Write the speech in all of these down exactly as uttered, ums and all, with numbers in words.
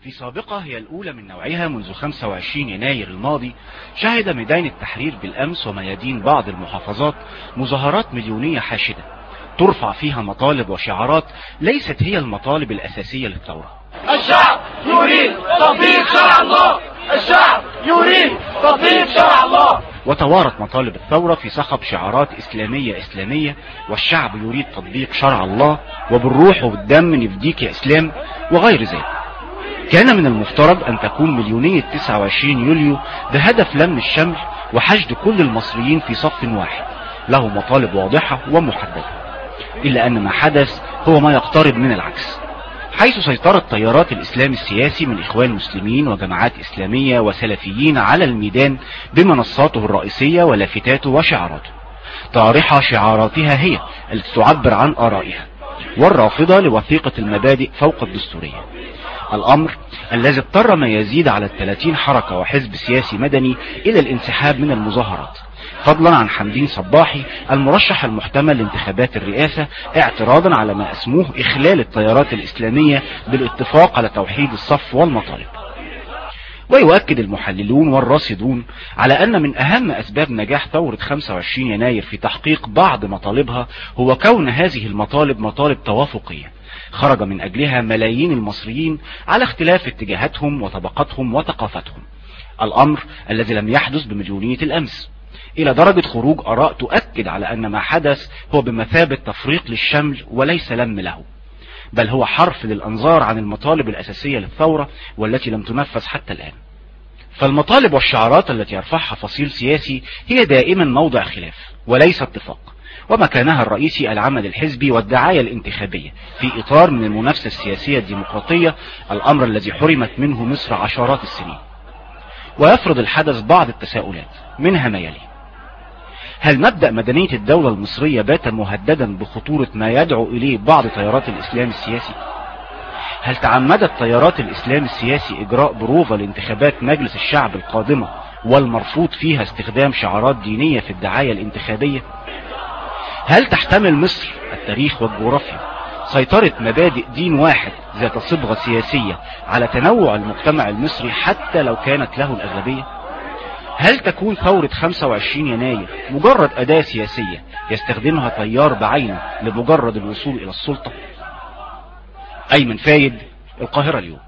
في سابقة هي الأولى من نوعها منذ خمسة وعشرين يناير الماضي، شهد ميدان التحرير بالأمس وميادين بعض المحافظات مظاهرات مليونية حاشدة ترفع فيها مطالب وشعارات ليست هي المطالب الأساسية للثورة. الشعب يريد تطبيق شرع الله، الشعب يريد تطبيق شرع الله. وتوارت مطالب الثورة في صخب شعارات إسلامية إسلامية، والشعب يريد تطبيق شرع الله، وبالروح وبالدم نفديك يا إسلام، وغير ذلك. كان من المفترض أن تكون مليونية تسعة وعشرين يوليو بهدف لم الشمل وحشد كل المصريين في صف واحد له مطالب واضحة ومحددة، إلا أن ما حدث هو ما يقترب من العكس، حيث سيطرت تيارات الإسلام السياسي من إخوان مسلمين وجماعات إسلامية وسلفيين على الميدان بمنصاته الرئيسية ولافتاته وشعاراته، طارحة شعاراتها هي التي تعبر عن آرائها، والرافضة لوثيقة المبادئ فوق الدستورية. الأمر الذي اضطر ما يزيد على الثلاثين حركة وحزب سياسي مدني إلى الانسحاب من المظاهرات، فضلا عن حمدين صباحي المرشح المحتمل لانتخابات الرئاسة، اعتراضا على ما اسموه إخلال التيارات الإسلامية بالاتفاق على توحيد الصف والمطالب. ويؤكد المحللون والراصدون على أن من أهم أسباب نجاح ثورة خمسة وعشرين يناير في تحقيق بعض مطالبها هو كون هذه المطالب مطالب توافقية خرج من أجلها ملايين المصريين على اختلاف اتجاهاتهم وطبقاتهم وثقافتهم، الأمر الذي لم يحدث بمليونية الأمس، إلى درجة خروج آراء تؤكد على أن ما حدث هو بمثابة تفريق للشمل وليس لم له، بل هو حرف للأنظار عن المطالب الأساسية للثورة والتي لم تنفذ حتى الآن. فالمطالب والشعارات التي يرفعها فصيل سياسي هي دائما موضع خلاف وليس اتفاق، ومكانها الرئيسي العمل الحزبي والدعاية الانتخابية في إطار من المنافسة السياسية الديمقراطية، الأمر الذي حرمت منه مصر عشرات السنين. ويفرض الحدث بعض التساؤلات، منها ما يلي: هل مبدأ مدنية الدولة المصرية بات مهددا بخطورة ما يدعو إليه بعض تيارات الإسلام السياسي؟ هل تعمدت تيارات الإسلام السياسي إجراء بروفة لانتخابات مجلس الشعب القادمة والمرفوض فيها استخدام شعارات دينية في الدعاية الانتخابية؟ هل تحتمل مصر التاريخ والجغرافيا سيطرة مبادئ دين واحد ذات صبغة سياسية على تنوع المجتمع المصري حتى لو كانت له الأغلبية؟ هل تكون ثورة خمسة وعشرين يناير مجرد أداة سياسية يستخدمها تيار بعينه لمجرد الوصول إلى السلطة؟ أيمن فايد، القاهرة اليوم.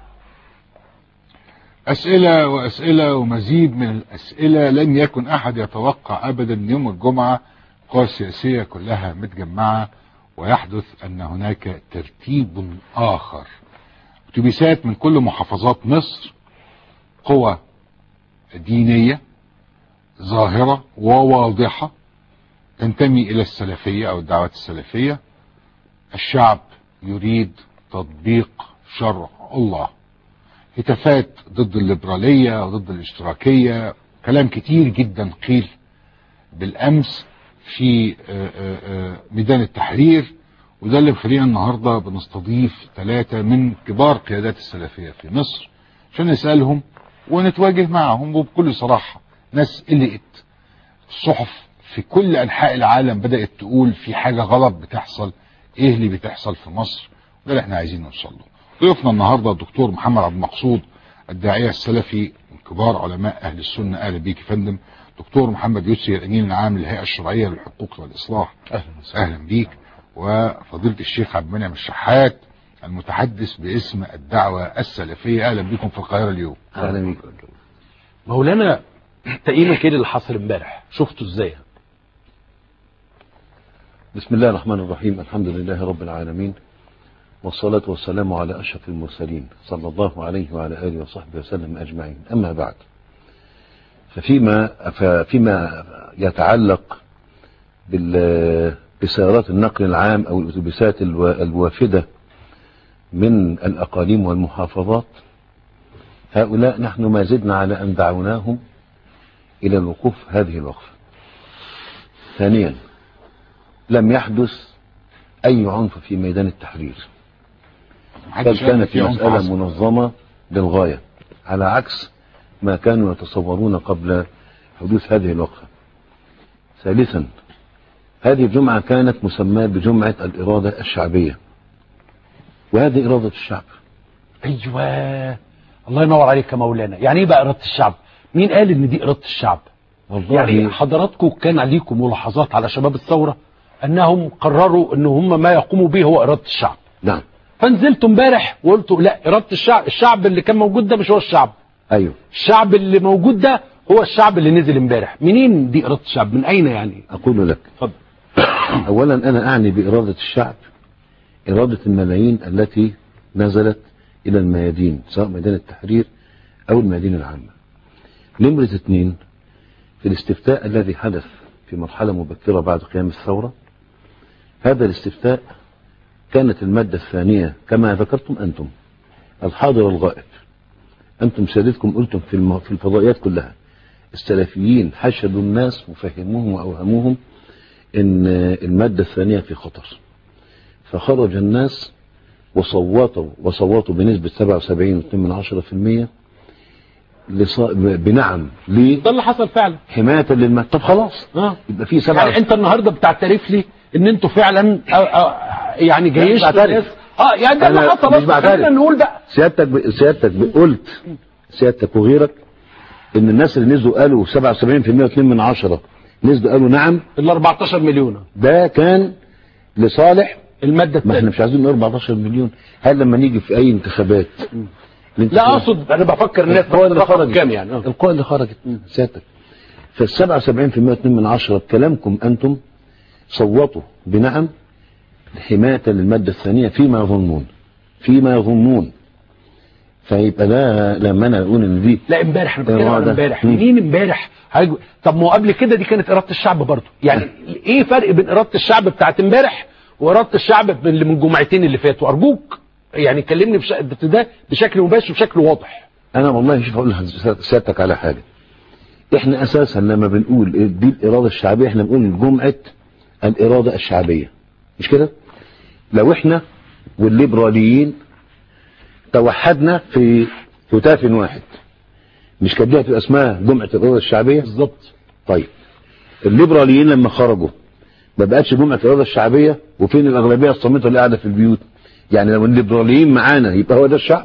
أسئلة وأسئلة ومزيد من الأسئلة. لن يكن أحد يتوقع أبدا يوم الجمعة القوى السياسية كلها متجمعة ويحدث أن هناك ترتيب آخر، أتوبيسات من كل محافظات مصر، قوى دينية ظاهرة وواضحة تنتمي إلى السلفية أو الدعوات السلفية. الشعب يريد تطبيق شرع الله، هتافات ضد الليبرالية وضد الاشتراكية، كلام كتير جدا قيل بالأمس في ميدان التحرير، وده اللي مخلينا النهاردة بنستضيف ثلاثة من كبار قيادات السلفية في مصر عشان نسألهم ونتواجه معهم وبكل صراحة. ناس قلقت، الصحف في كل أنحاء العالم بدأت تقول في حاجة غلط بتحصل، ايه اللي بتحصل في مصر؟ ده اللي احنا عايزين نوصل له. ضيفنا النهاردة الدكتور محمد عبد المقصود، الداعية السلفي من كبار علماء أهل السنة. أهلا بيك يا فندم. دكتور محمد يسري، الأمين العام للهيئة الشرعية للحقوق والإصلاح. أهلا أهلا بيك. وفضيلة الشيخ عبد المنعم الشحات، المتحدث باسم الدعوة السلفية. أهلا بكم في القاهرة اليوم. أهلا بيك. مولانا، تقييمك كده اللي حصل امبارح شفته ازاي؟ بسم الله الرحمن الرحيم، الحمد لله رب العالمين، والصلاة والسلام على أشرف المرسلين صلى الله عليه وعلى آله وصحبه وسلم أجمعين. أما بعد، ففيما فيما يتعلق بسيارات النقل العام أو الأتوبيسات الوافدة من الأقاليم والمحافظات، هؤلاء نحن ما زدنا على أن دعوناهم إلى الوقوف هذه الوقفة. ثانيا، لم يحدث أي عنف في ميدان التحرير، بل كانت مسألة منظمة للغاية، على عكس ما كانوا يتصورون قبل حدوث هذه الوقفة. ثالثا، هذه الجمعة كانت مسماة بجمعة الإرادة الشعبية، وهذه إرادة الشعب. أيوة، الله ينور عليك يا مولانا. يعني ايه بقى اراده الشعب؟ مين قال ان دي اراده الشعب؟ والله يعني حضراتكم كان عليكم ملاحظات على شباب الثوره انهم قرروا ان هم ما يقوموا به هو اراده الشعب. نعم. فنزلت امبارح وقلتوا لا، اراده الشعب، الشعب اللي كان موجود ده مش هو الشعب. ايوه. الشعب اللي موجود ده هو الشعب اللي نزل امبارح. منين دي اراده الشعب؟ من اين يعني؟ اقول لك. اتفضل. اولا انا اعني باراده الشعب اراده الملايين التي نزلت الى الميادين، سواء ميدان التحرير او الميادين العامه. نمره اثنين، في الاستفتاء الذي حدث في مرحله مبكره بعد قيام الثوره، هذا الاستفتاء كانت الماده الثانيه كما ذكرتم انتم الحاضر الغائب. انتم سيادتكم قلتم في الم... في الفضائيات كلها السلفيين حشدوا الناس وفهموهم واوهموهم ان الماده الثانيه في خطر، فخرج الناس وصوتوا وصوتوا بنسبه سبعة وسبعين فاصلة اثنين بالمئة لص... بنعم. ليه؟ ده اللي حصل فعلا. حمايه للماده. طب خلاص اه يبقى في سبعة. يعني انت النهارده بتعترف لي ان انتوا فعلا أو أو يعني جيشتوا الناس. اه يعني ده اللي حصل. مش بعترف. نقول بقى سيادتك ب... سيادتك قلت سيادتك وغيرك ان الناس اللي نزلوا قالوا سبعة وسبعين بالمئة واثنين من عشرة نزلوا قالوا نعم. ال أربعتاشر مليون ده كان لصالح الماده الثانيه. ما احنا مش عايزين نقول أربعتاشر مليون. هل لما نيجي في اي انتخابات لا اقصد انا بفكر الناس القوى اللي خرجت كام يعني. اه القوى اللي خرجت سيادتك فال سبعة وسبعين بالمئة واثنين من عشرة بكلامكم انتم صوتوا بنعم حمايه للماده الثانيه فيما يظنون فيما يظنون فيبقى ده لما انا اقول ان دي لا امبارح انا بتكلم عن امبارح. منين امبارح؟ طب ما هو قبل كده دي كانت اراده الشعب برضه. يعني ايه فرق بين اراده الشعب بتاعت امبارح واراده الشعب اللي من جمعتين اللي فاتوا؟ ارجوك يعني كلمني بش... ده بشكل مباشر وبشكل واضح. انا والله شوف اقول لسيادتك على حاجه. احنا اساسا لما بنقول دي الاراده الشعبيه احنا بنقول جمعه الاراده الشعبيه، مش كده؟ لو احنا والليبراليين توحدنا في هتاف واحد مش كانت دي هتبقى اسمها جمعه الاراده الشعبيه؟ بالظبط. طيب الليبراليين لما خرجوا ما بقتش جمعه الاراده الشعبيه، وفين الاغلبيه الصامته اللي قاعده في البيوت؟ يعني لو الليبراليين معانا يبقى هو ده الشعب؟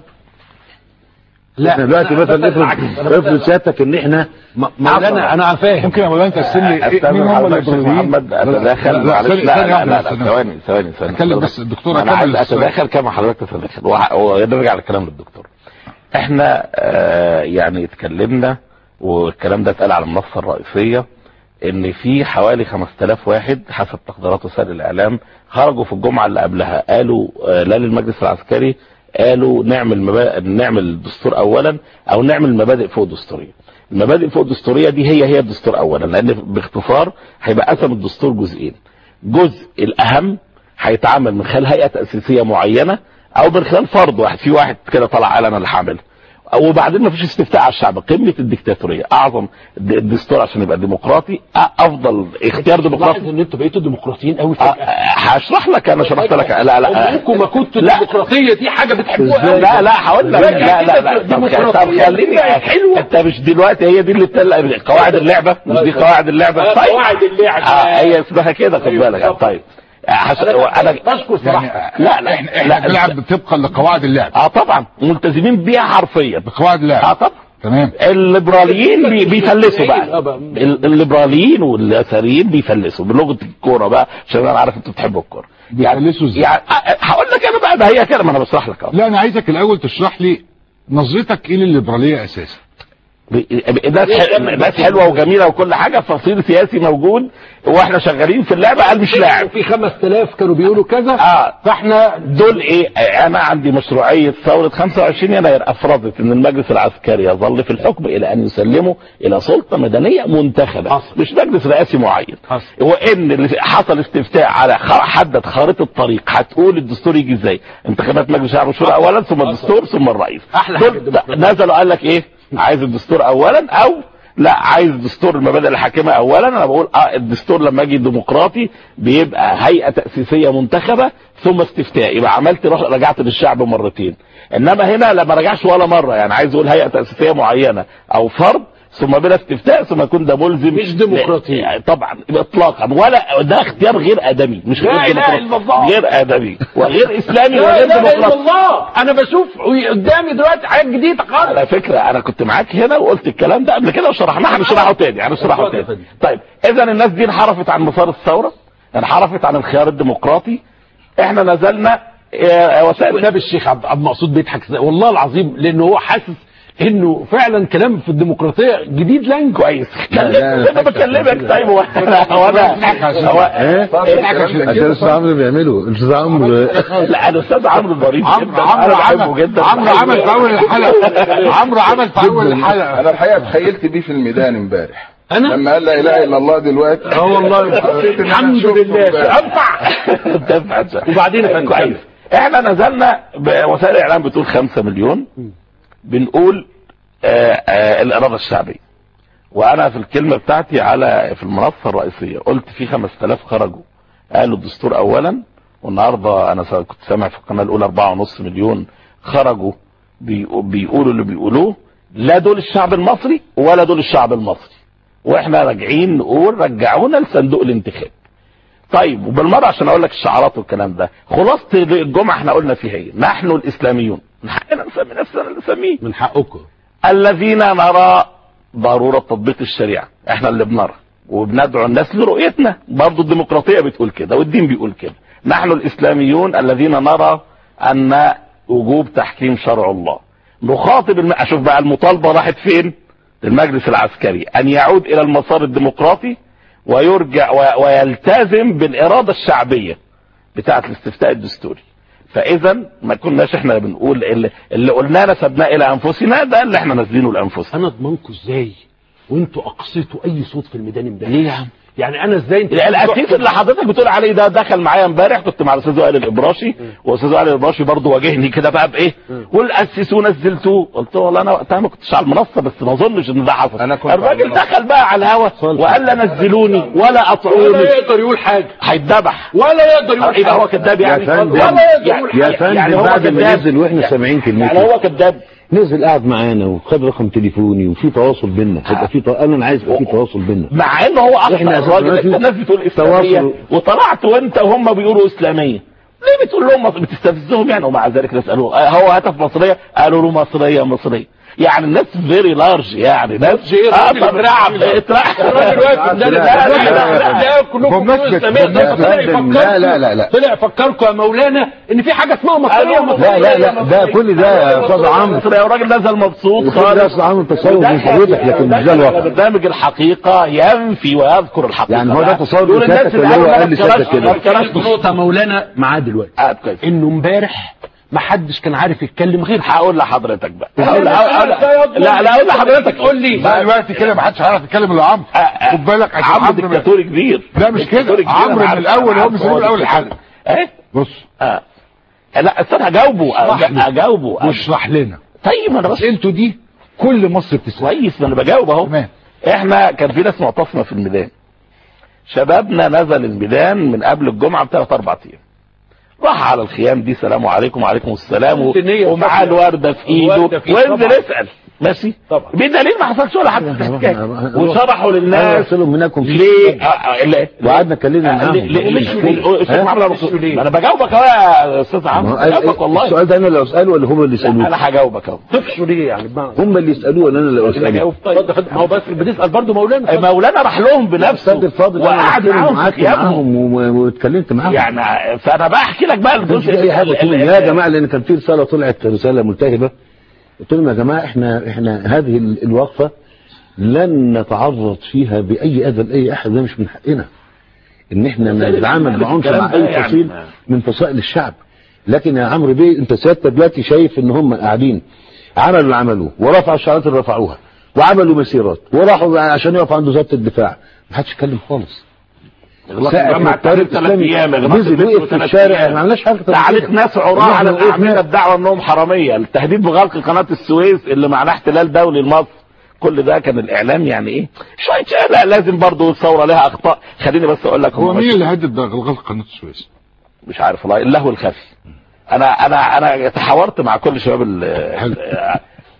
لا احنا دلوقتي مثلا افرض افرض سيادتك ان احنا مولانا انا فاهم. ممكن يا مولانا تقسم لي مين هم الليبراليين؟ محمد اتداخل معلش. لا لا لا ثواني ثواني ثواني اتكلم بس الدكتور. انا عايز اتداخل كما حضرتك تتداخل ونرجع للكلام للدكتور. احنا آه يعني اتكلمنا والكلام ده اتقال على المنصه الرئيسيه ان في حوالي خمسة آلاف واحد حسب تقديرات وسائل الاعلام خرجوا في الجمعه اللي قبلها قالوا آه لا للمجلس العسكري، قالوا نعمل مبا... نعمل دستور اولا او نعمل مبادئ فوق دستوريه. المبادئ فوق دستوريه دي هي هي الدستور اولا، لان باختصار هيبقى قسم الدستور جزئين. جزء الاهم هيتعامل من خلال هيئه تاسيسيه معينه او من خلال فرض واحد، في واحد كده طلع قال انا اللي هعملها، وبعدين ما فيش استفتاء على الشعب. قمه الديكتاتوريه، اعظم الدستور عشان يبقى ديمقراطي، افضل اختيار ديمقراطي. ان انتوا بقيتوا ديمقراطيين قوي فجاه. هشرح لك انا شرحت لك. لا لا عمركم ما كنتوا الديمقراطيه دي حاجه بتحبوها. لا لا هقول لك. لا لا لا طب خليني حلوه. انت مش دلوقتي هي دي اللي بتطلع قواعد اللعبه؟ مش دي قواعد اللعبه؟ طيب قواعد اللعبه هي اسمها كده، خد بالك. طيب انا بشكر صراحه. لا لا احنا بنلعب طبقا لقواعد اللعب. اه طبعا ملتزمين بيها حرفيا بقواعد اللعب. اه طبعا تمام. الليبراليين بي بيفلسوا بقى. الليبراليين واليساريين بيفلسوا بلغه الكوره بقى، عشان انا عارف انتوا بتحبوا الكوره. بيفلسوا ازاي؟ يعني هقول لك انا بقى، ده هي كده، ما انا بشرح لك اهو. لا انا عايزك الاول تشرح لي نظرتك ايه للليبراليه اساسا. ناس حلوه وجميله وكل حاجه، فصيل سياسي موجود واحنا شغالين في اللعبه قال مش لاعب. في خمسة آلاف كانوا بيقولوا كذا. اه فاحنا دول ايه؟ انا عندي مشروعيه ثوره خمسة وعشرين يناير افرضت ان المجلس العسكري يظل في الحكم الى ان يسلمه الى سلطه مدنيه منتخبه، حصل. مش مجلس رئاسي معين. وان اللي حصل استفتاء على حدد خارطه الطريق هتقول الدستور يجي ازاي؟ انتخابات مجلس الشعب مشروع اولا ثم الدستور ثم الرئيس. نزلوا قال لك ايه؟ عايز الدستور اولا او لا عايز دستور المبادئ الحاكمه اولا. انا بقول اه الدستور لما اجي ديمقراطي بيبقى هيئه تاسيسيه منتخبه ثم استفتاء، يبقى عملت رجعت للشعب مرتين. انما هنا لما رجعش ولا مره، يعني عايز اقول هيئه تاسيسيه معينه او فرض ثم بلا استفتاء ثم يكون ده ملزم مش ديمقراطية طبعا اطلاقا، ولا ده اختيار غير ادمي، مش غير ديمقراطي، غير ادمي وغير اسلامي وغير ديمقراطي. الله انا بشوف قدامي دلوقتي حاجات جديده خالص. على فكره انا كنت معاك هنا وقلت الكلام ده قبل كده وشرحناه، هنشرحه تاني هنشرحه تاني. طيب اذا الناس دي انحرفت عن مسار الثوره، انحرفت عن الخيار الديمقراطي. احنا نزلنا وسائل النبي الشيخ عبد المقصود بيضحك والله العظيم، لانه هو حاسس انه فعلا كلام في الديمقراطيه جديد لان كويس. انا بكلمك. طيب هو انا هو الاستاذ عمرو بيعمله الاستاذ عمرو لا الاستاذ عمرو ظريف جدا. عمرو عمل عمرو عمل في اول الحلقه عمرو عمل في اول الحلقه انا الحقيقه تخيلت بيه في الميدان امبارح انا لما قال لا اله الا الله دلوقتي. اه والله الحمد لله انفع. وبعدين كويس احنا نزلنا بوسائل الاعلام بتقول خمسة مليون، بنقول آآ آآ الإرادة الشعبية. وأنا في الكلمة بتاعتي على في المنصة الرئيسية قلت في خمسة آلاف خرجوا قالوا الدستور أولا، والنهاردة أنا كنت سامع في القناة الأولى أربعة ونص مليون خرجوا بيقولوا اللي بيقولوه. لا دول الشعب المصري ولا دول الشعب المصري، وإحنا راجعين نقول رجعونا لصندوق الانتخاب. طيب وبالمرة عشان أقول لك الشعارات والكلام ده، خلاصة الجمعة احنا قلنا فيها ايه؟ نحن الإسلاميون، من حقنا نسمي نفسنا اللي نسميه، من حقكم الذين نرى ضرورة تطبيق الشريعة. احنا اللي بنرى وبندعو الناس لرؤيتنا، برضو الديمقراطية بتقول كده والدين بيقول كده. نحن الإسلاميون الذين نرى أن وجوب تحكيم شرع الله. نخاطب الم... أشوف بقى المطالبة راحت فين؟ المجلس العسكري أن يعود إلى المسار الديمقراطي ويرجع و... ويلتزم بالإرادة الشعبية بتاعة الاستفتاء الدستوري. فاذا ما كناش احنا بنقول اللي, اللي قلناه نسبناه الى انفسنا، ده اللي احنا نازلينه لانفسنا. انا اضمنكم ازاي وانتوا اقصيتوا اي صوت في الميدان امبارح؟ ليه يا عم؟ يعني انا ازاي انت الاسيس اللي حضرتك بتقول عليه ده دخل معايا امبارح، كنت مع الاستاذ وائل الابراشي، والاستاذ وائل الابراشي برضه واجهني كده بقى بايه؟ والاسسوه نزلتوه. قلت له والله انا وقتها ما كنتش على المنصه، بس ما اظنش ان ده حصل. الراجل دخل بقى على الهوا وقال لا نزلوني ولا اطعوني، ولا يقدر يقول حاجه، هيتذبح ولا يقدر يقول. يبقى هو كذاب يعني؟ ولا يقدر يقول يا فندم يعني بعد ما نزل واحنا سامعين كلمته يعني هو كذاب. نزل قاعد معانا وخد رقم تليفوني وفي تواصل بينا، يبقى في تو... انا عايز يبقى في تواصل بينا، مع انه هو اصلا احنا الراجل الناس بتقول اسلاميه وطلعت وانت وهم بيقولوا اسلاميه، ليه بتقول لهم بتستفزهم يعني؟ ومع ذلك نسالوه هو هدف مصريه، قالوا له مصريه مصريه. يعني الناس فيري لارج، يعني ناس اه اترعب اترعب الراجل واقف ده لا كلكم لا لا لا لا طلع فكركم يا مولانا ان في حاجه اسمها مصريه. لا لا لا ده كل ده يا استاذ عمرو، يا راجل نزل مبسوط خالص. يا استاذ عمرو تصور من حضرتك، لكن مش ده الواقع. برنامج الحقيقه ينفي ويذكر الحقيقه، يعني هو ده تصور سيادتك اللي هو قال لسيادتك كده. نقطه مولانا معاه دلوقتي انه امبارح ما حدش كان عارف يتكلم غير. هقول لحضرتك بقى هقول لا لا هقول لحضرتك قول لي بقى دلوقتي كده ما حدش عارف يتكلم الا عمرو. خد بالك عشان عمرو دكتاتوري كبير. لا مش كده، عمرو من الاول هو مسؤول من اول الحلقه. ايه بص اه لا استنى هجاوبه اجاوبه واشرح لنا. طيب انا بس انتوا دي كل مصر بتسمع كويس، ما انا بجاوب اهو. احنا كان في ناس معتصمه في الميدان، شبابنا نزل الميدان من قبل الجمعه بثلاث اربع ايام، راح على الخيام دي سلام عليكم وعليكم السلام ومعاه الورده في ايده وانزل اسال ماشي طبعا بدليل ما حصلش ولا حاجه. وشرحوا للناس ليه وقعدنا اتكلمنا معاهم. انا بجاوبك اهو يا استاذ عمرو، بجاوبك والله. السؤال ده انا اللي اساله ولا هم اللي يسالوه؟ انا هجاوبك اهو. تفشوا ليه يعني؟ هم اللي يسالوه ولا انا اللي اساله؟ ما هو بس بنسال برضه مولانا. مولانا راح لهم بنفسه وقعد معاهم واتكلمت معاهم يعني. فانا بقى احكي لك بقى الجزء اي حاجه يا جماعه، لان كان في رساله طلعت رساله ملتهبه، قلت لهم يا جماعه احنا احنا هذه الوقفه لن نتعرض فيها باي اذى لاي احد، ده مش من حقنا ان احنا نتعامل بعنف مع اي فصيل من فصائل الشعب. لكن يا عمرو بيه انت سيادتك دلوقتي شايف ان هم قاعدين عملوا اللي عملوه ورفعوا الشعارات اللي رفعوها وعملوا مسيرات وراحوا عشان يقفوا عند وزاره الدفاع، ما حدش اتكلم خالص. جمع التاريخ ثلاث ايام نزل وقف في الشارع، ما عملناش حاجه. تعالت ناس عراة على الاعمال الدعوه انهم حراميه، التهديد بغلق قناه السويس اللي معناه احتلال دولي لمصر، كل ده كان الاعلام يعني ايه شويه. لا لازم برضه الثوره لها اخطاء. خليني بس اقول لك هو مين اللي هدد بغلق قناه السويس؟ مش عارف والله، اللهو الخفي. انا انا انا تحاورت مع كل شباب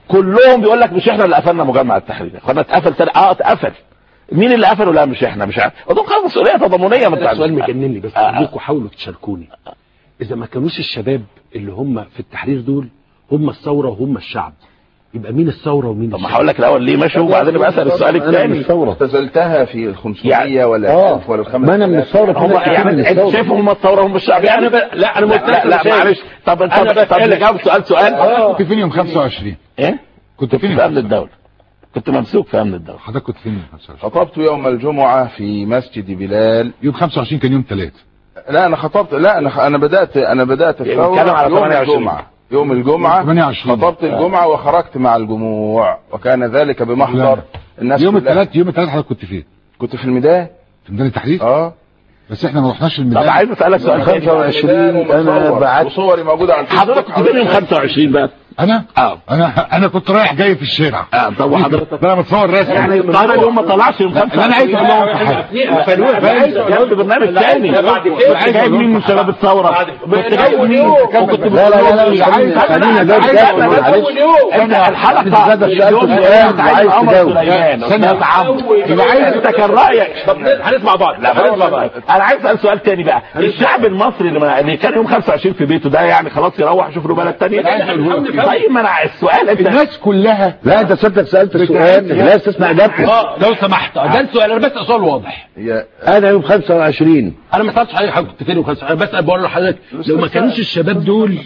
كلهم بيقول لك مش احنا اللي قفلنا مجمع التحرير، اخوانا اتقفل تاني. اه اتقفل، مين اللي قفله؟ لا مش احنا، مش عارف. ودول خلاص مسؤوليه تضامنيه. ما سؤال مجنني بس ارجوكم حاولوا تشاركوني. اذا ما كانوش الشباب اللي هم في التحرير دول هم الثوره وهم الشعب، يبقى مين الثوره ومين الشعب؟ طب ما هقول لك الاول ليه ماشي وبعدين يبقى اسال السؤال الثاني. اعتزلتها في ال خمسمية يعني ولا آه. ألف ولا ال خمسة ما انا من الثوره. هم يعني انت شايفهم هم الثوره هم الشعب يعني؟ ب... لا انا لا لا, لا معلش. طب انت طب نجاوب سؤال سؤال. كنت فين يوم خمسة وعشرين؟ ايه كنت فين في امن الدوله؟ كنت ممسوك في امن الدوله. حضرتك كنت فين يوم خمسة وعشرين؟ خطبت يوم الجمعة في مسجد بلال. يوم خمسة وعشرين كان يوم ثلاث. لا انا خطبت، لا انا انا بدات انا بدات الثوره يوم الجمعه. يوم الجمعه ثمانية وعشرين خطبت الجمعه وخرجت مع الجموع، وكان ذلك بمحضر الناس. يوم الثلاث يوم الثلاث حضرتك كنت فين؟ كنت في الميدان. في ميدان التحرير؟ اه بس احنا ما رحناش الميدان. طب عايز اسالك سؤال. خمسة وعشرين انا بعت وصوري موجوده على حضرتك كنت فين يوم خمسة وعشرين بقى؟ انا اه انا انا كنت رايح جاي في الشارع. اه طب وحضرتك؟ انا متصور رسمي يعني الطياره اليوم ما طلعش يوم خمسة وعشرين. انا عايز اقول لهم حاجه. فلوس برنامج تاني. كنت جايب مين من شباب الثوره؟ كنت جايب مين؟ كنت لا لا لا مش عايز. خلينا ده معلش. انت الحلقه انت سالت سؤال وعايز تجاوب. استنى عمرو يبقى عايز انت كان رايك. طب هنسمع بعض. لا هنسمع بعض. انا عايز اسال سؤال تاني بقى. الشعب المصري اللي, اللي كان يوم خمسة وعشرين في بيته ده يعني خلاص يروح يشوف له بلد ثانيه؟ طيب ما انا السؤال انت الناس كلها. لا انت سالتك سالت السؤال لا تسمع اجابتي. اه لو سمحت ده السؤال. انا بسال سؤال واضح. انا يوم خمسة وعشرين انا ما سالتش حضرتك كنت فين يوم خمسة وعشرين. انا بسال بقول لحضرتك لو ما كانوش الشباب دول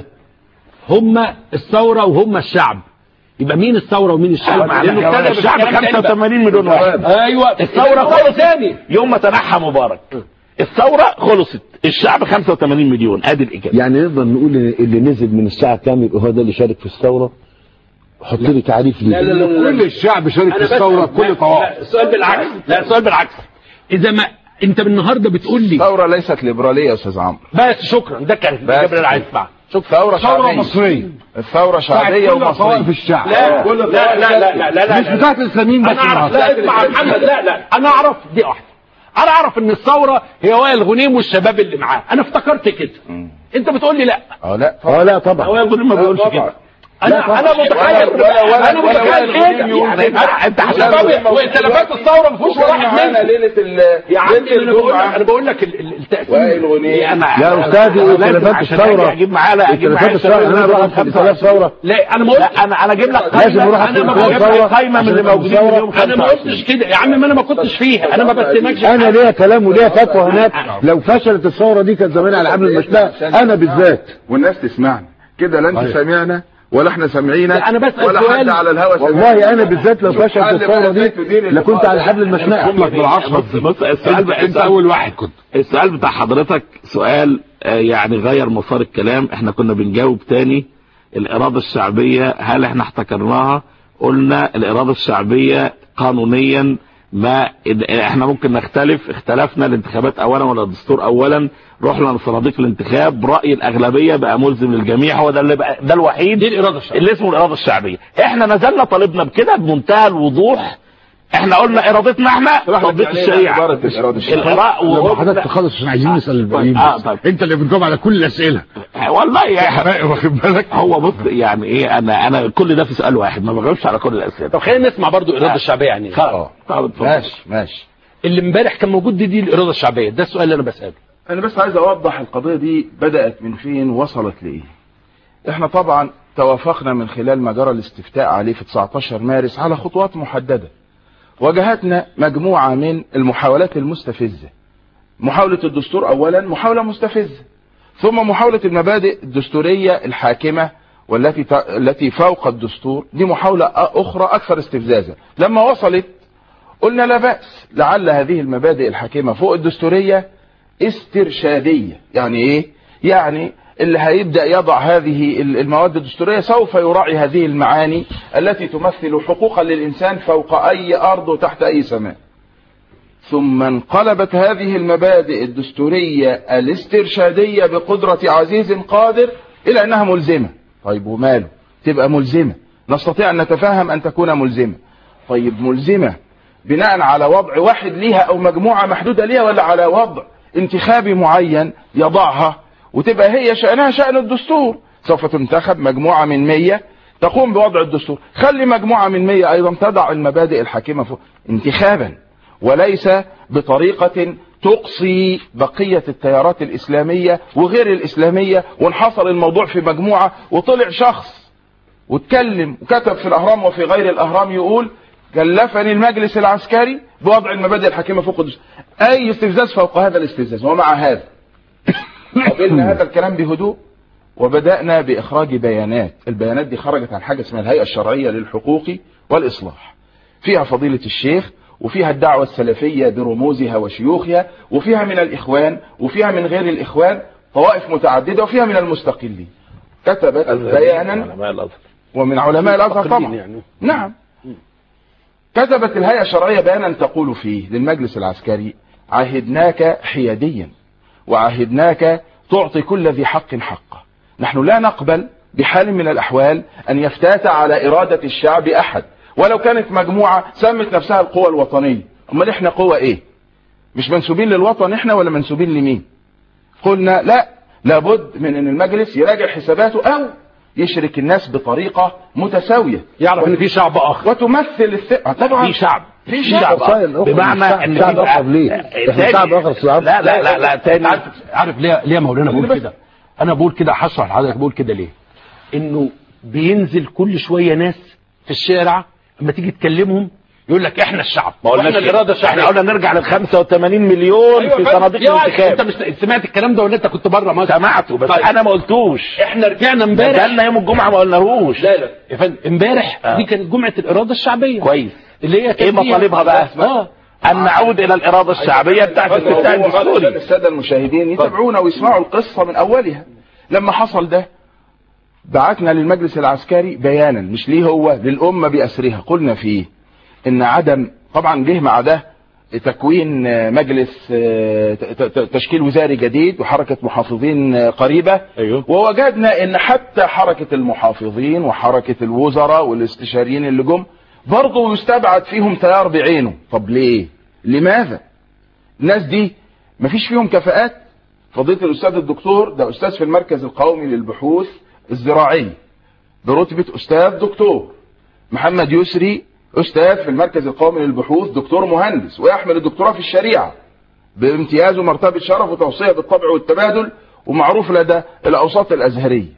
هم الثوره وهم الشعب، يبقى مين الثوره ومين الشعب؟ لانه الشعب خمسة وثمانين مليون واحد. ايوه الثوره خلصت ثاني يوم ما تنحى مبارك. الثوره خلصت، الشعب خمسة وثمانين مليون. ادي الاجابه. يعني نقدر نقول اللي نزل من الشعب كامل يبقى هو ده اللي شارك في الثوره. حط لي تعريف ليه. لا لا لا كل الشعب شارك في الثوره بكل طوائف. السؤال بالعكس. لا السؤال بالعكس. اذا ما انت النهارده بتقول لي الثوره ليست ليبراليه يا استاذ عمرو. بس شكرا. ده كان الاجابه اللي انا عايز اسمعها. شوف ثوره ثوره مصريه. الثوره شعبيه ومصريه في الشعب. لا لا لا لا لا لا مش بتاعت الاسلاميين بس. انا اعرف. لا اسمع محمد. لا لا انا اعرف دي واحده. انا اعرف ان الثوره هي وائل غنيم والشباب اللي معاه. انا افتكرت كده. انت بتقول لي لا. اه لا اه لا طبعا. وائل غنيم ما بيقولش كده. انا انا متخيل انا متخيل ايه يعني انت حسب وانتلافات الثوره ما فيهوش واحد منهم ليله ال يا عم. انا بقول لك انا بقول لك التاثير وائل غنيم. يا استاذي انتلافات الثوره اجيب معاه اجيب معاه الثوره. انا بقول انتلافات الثوره. لا انا ما قلتش. انا انا اجيب لك لازم نروح انا ما على الثوره. قايمه من اللي موجودين اليوم. انا ما قلتش كده يا عم. ما انا ما كنتش فيها. انا ما بستناكش. انا ليا كلام وليا فتوى هناك. لو فشلت الثوره دي كان زمان على حبل المشنقه. انا بالذات والناس تسمعنا كده. لا انت سامعنا ولا احنا سامعينك انا بسأل ولا سؤال. حد على الهوا. والله انا بالذات لو فشلت الثوره دي لكنت على حبل المشنقه. لك بالعشرة. بص السؤال بقى انت اول واحد كنت. السؤال بتاع حضرتك سؤال آه يعني غير مسار الكلام. احنا كنا بنجاوب تاني الاراده الشعبيه هل احنا احتكرناها؟ قلنا الاراده الشعبيه قانونيا ما احنا ممكن نختلف. اختلفنا الانتخابات اولا ولا الدستور اولا. رحنا لصناديق الانتخاب. راي الاغلبيه بقى ملزم للجميع. هو ده اللي بقى ده الوحيد دي الاراده الشعبيه اللي اسمه الاراده الشعبيه. احنا نزلنا طالبنا بكده بمنتهى الوضوح. احنا قلنا ارادتنا احنا تطبيق الشريعه. الاراء وحضرتك تخلص عشان عايزين نسال الباقيين. آه طيب. انت اللي بتجاوب على كل الاسئله والله يا واخد بالك. هو بص يعني ايه انا انا كل ده في سؤال واحد ما بجاوبش على كل الاسئله. طب خلينا نسمع برضو الاراده الشعبيه يعني ايه. اه ماشي ماشي. اللي امبارح كان موجود دي, دي الاراده الشعبيه. ده السؤال اللي انا بساله. انا بس عايز اوضح القضيه دي بدات من فين وصلت لايه. احنا طبعا توافقنا من خلال ما جرى الاستفتاء عليه في تسعة عشر مارس على خطوات محدده. واجهتنا مجموعه من المحاولات المستفزه. محاوله الدستور اولا محاوله مستفزه، ثم محاوله المبادئ الدستوريه الحاكمه والتي التي فوق الدستور دي محاوله اخرى اكثر استفزازا. لما وصلت قلنا لا باس، لعل هذه المبادئ الحاكمه فوق الدستوريه استرشاديه. يعني ايه؟ يعني اللي هيبدأ يضع هذه المواد الدستورية سوف يراعي هذه المعاني التي تمثل حقوقا للإنسان فوق أي أرض وتحت أي سماء. ثم انقلبت هذه المبادئ الدستورية الاسترشادية بقدرة عزيز قادر إلى أنها ملزمة. طيب وماله؟ تبقى ملزمة، نستطيع أن نتفهم أن تكون ملزمة. طيب ملزمة بناء على وضع واحد ليها أو مجموعة محدودة ليها، ولا على وضع انتخابي معين يضعها وتبقى هي شأنها شأن الدستور؟ سوف تنتخب مجموعة من مية تقوم بوضع الدستور. خلي مجموعة من مية ايضا تضع المبادئ الحاكمة فوق انتخابا، وليس بطريقة تقصي بقية التيارات الاسلامية وغير الاسلامية، وانحصر الموضوع في مجموعة وطلع شخص واتكلم وكتب في الاهرام وفي غير الاهرام يقول كلفني المجلس العسكري بوضع المبادئ الحاكمة فوق الدستور. اي استفزاز فوق هذا الاستفزاز. ومع هذا قبلنا هذا الكلام بهدوء وبدأنا بإخراج بيانات. البيانات دي خرجت عن حاجة اسمها الهيئة الشرعية للحقوق والإصلاح، فيها فضيلة الشيخ وفيها الدعوة السلفية برموزها وشيوخها، وفيها من الإخوان وفيها من غير الإخوان طوائف متعددة، وفيها من المستقلين. كتبت بيانا ومن علماء الأزهر طبعا يعني. نعم. كتبت الهيئة الشرعية بيانا تقول فيه للمجلس العسكري عهدناك حياديا وعهدناك تعطي كل ذي حق حقه. نحن لا نقبل بحال من الأحوال أن يفتات على إرادة الشعب أحد، ولو كانت مجموعة سمت نفسها القوى الوطنية. أما إحنا قوة إيه؟ مش منسوبين للوطن إحنا ولا منسوبين لمين؟ قلنا لا، لابد من أن المجلس يراجع حساباته أو يشرك الناس بطريقة متساوية، يعرف ان في شعب اخر وتمثل الثقة. طبعا في شعب في شعب بمعنى ان شعب اخر ليه؟ احنا شعب اخر في العالم. لا لا لا لا تاني. عارف, عارف ليه ليه مولانا بقول كده؟ انا بقول كده هشرح لحضرتك بقول كده ليه؟ انه بينزل كل شويه ناس في الشارع اما تيجي تكلمهم يقول لك احنا الشعب، ما قلناش الاراده الشعبيه. احنا قلنا نرجع لل خمسة وثمانين مليون أيوة في صناديق الانتخاب. انت مش سمعت الكلام ده ولا انت كنت بره مصر؟ سمعته بس طيب. انا ما قلتوش. احنا رجعنا امبارح، بدلنا يوم الجمعه ما قلناهوش. لا لا يا فندم امبارح آه. دي كانت جمعه الاراده الشعبيه. كويس. اللي هي ايه مطالبها بقى؟ اه ان نعود الى الاراده الشعبيه بتاعت الاستفتاء الدستوري. الساده المشاهدين يتابعونا ويسمعوا القصه من اولها. لما حصل ده بعتنا للمجلس العسكري بيانا، مش ليه هو، للامه باسرها. قلنا فيه ان عدم، طبعا جه مع ده تكوين مجلس تشكيل وزاري جديد وحركة محافظين قريبة. أيوه. ووجدنا ان حتى حركة المحافظين وحركة الوزراء والاستشاريين اللي جم برضه يستبعد فيهم تيار بعينه. طب ليه؟ لماذا؟ الناس دي مفيش فيهم كفاءات. فضيلة الأستاذ الدكتور ده أستاذ في المركز القومي للبحوث الزراعية برتبة أستاذ دكتور. محمد يسري أستاذ في المركز القومي للبحوث دكتور مهندس ويحمل الدكتوراه في الشريعة بامتياز ومرتبة شرف وتوصية بالطبع والتبادل ومعروف لدى الأوساط الأزهرية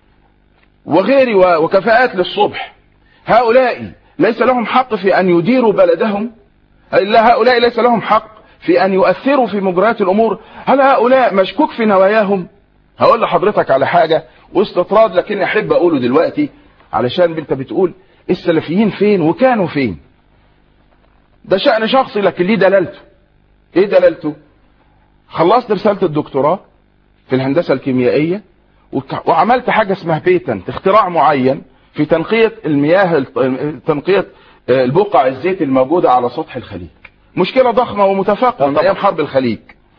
وغيري وكفاءات للصبح. هؤلاء ليس لهم حق في أن يديروا بلدهم، إلا هؤلاء ليس لهم حق في أن يؤثروا في مجريات الأمور. هل هؤلاء مشكوك في نواياهم؟ هقول لحضرتك على حاجة واستطراد لكن أحب أقوله دلوقتي علشان انت بتقول السلفيين فين وكانوا فين. ده شأن شخصي لكن ليه دلالته. ايه دلالته؟ خلصت رسالة الدكتوراه في الهندسة الكيميائية وعملت حاجة اسمها بيتنت، اختراع معين في تنقية المياه، تنقية البقع الزيت الموجودة على سطح الخليج. مشكلة ضخمة ومتفاقمة من ايام حرب الخليج.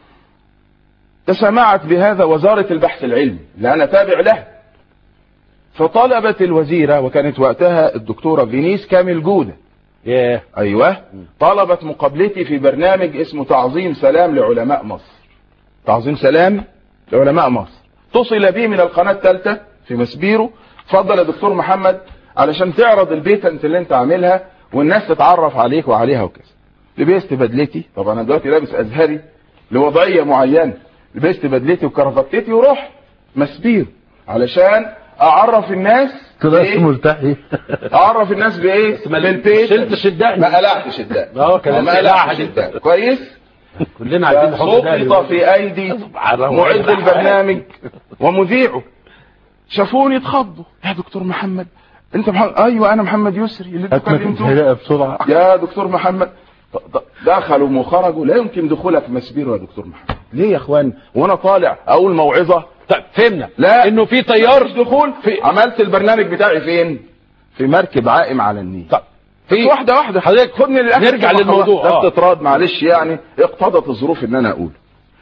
تسمعت بهذا وزارة البحث العلمي اللي انا تابع له، فطلبت الوزيرة وكانت وقتها الدكتورة فينيس كامل جودة yeah. ايوه طلبت مقابلتي في برنامج اسمه تعظيم سلام لعلماء مصر. تعظيم سلام لعلماء مصر اتصل بي من القناة الثالثة في مسبيرو، اتفضل يا دكتور محمد علشان تعرض البيتنت اللي انت عاملها والناس تتعرف عليك وعليها وكذا. لبست بدلتي، طبعا انا دلوقتي لابس ازهري لوضعية معينة، لبست بدلتي وكرافتتي ورحت مسبيرو علشان اعرف الناس طلعت ملتحي. اعرف الناس بايه؟ بالبيت. شلت شدقني ما قلعتش شدقني. اه كان ما قلعش شدقني كويس. كلنا عايزين نحط سقط في ايدي معد البرنامج ومذيعه. شافوني اتخضوا، يا دكتور محمد انت محمد؟ ايوه انا محمد يسري اللي انتوا كلمتوه بسرعه يا دكتور محمد. دخلوا وخرجوا، لا يمكن دخولك مسبيرو يا دكتور محمد. ليه يا اخوان وانا طالع اقول موعظه؟ طيب فهمنا لا انه في تيار دخول في... عملت البرنامج بتاعي فين؟ في مركب عائم على النيل. طيب في واحده واحده حضرتك خدني للاخر. نرجع للموضوع. ده استطراد معلش يعني اقتضت الظروف ان انا اقول.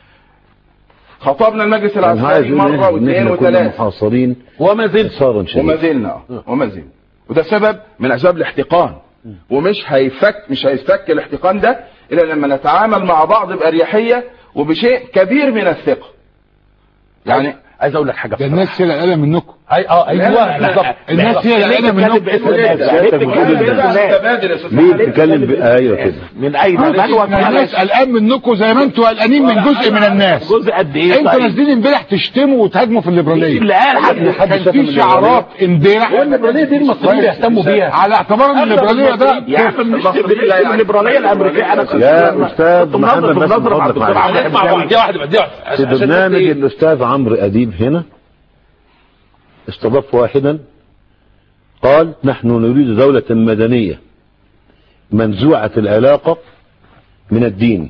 خطبنا المجلس العسكري مره واثنين وثلاثه محاصرين وما زلنا وما زلنا وما زلنا وده سبب من اسباب الاحتقان، ومش هيفك مش هيفك الاحتقان ده الا لما نتعامل مع بعض باريحيه وبشيء كبير من الثقه. يعني عايز اقول لك حاجه ده الناس هي القلق منكم. اي اه ايوه بالظبط. الناس هي القلق منكم. ليه بتتكلم ب- ايوه كده من اي الناس قلقان منكم زي ما انتوا قلقانين من جزء من الناس. جزء قد ايه؟ انتوا نازلين امبارح تشتموا وتهاجموا في الليبراليه. اللي قال حد كان في شعارات امبارح الليبراليه دي المصريين بيهتموا بيها على اعتبار ان الليبراليه ده يا عم مش الليبراليه الامريكيه. انا كنت يا استاذ محمد بس اتفضل معلش. نسمع بعض دي واحده دي واحده. في برنامج الاستاذ عمرو اديب هنا استضاف واحدا قال نحن نريد دولة مدنية منزوعة العلاقة من الدين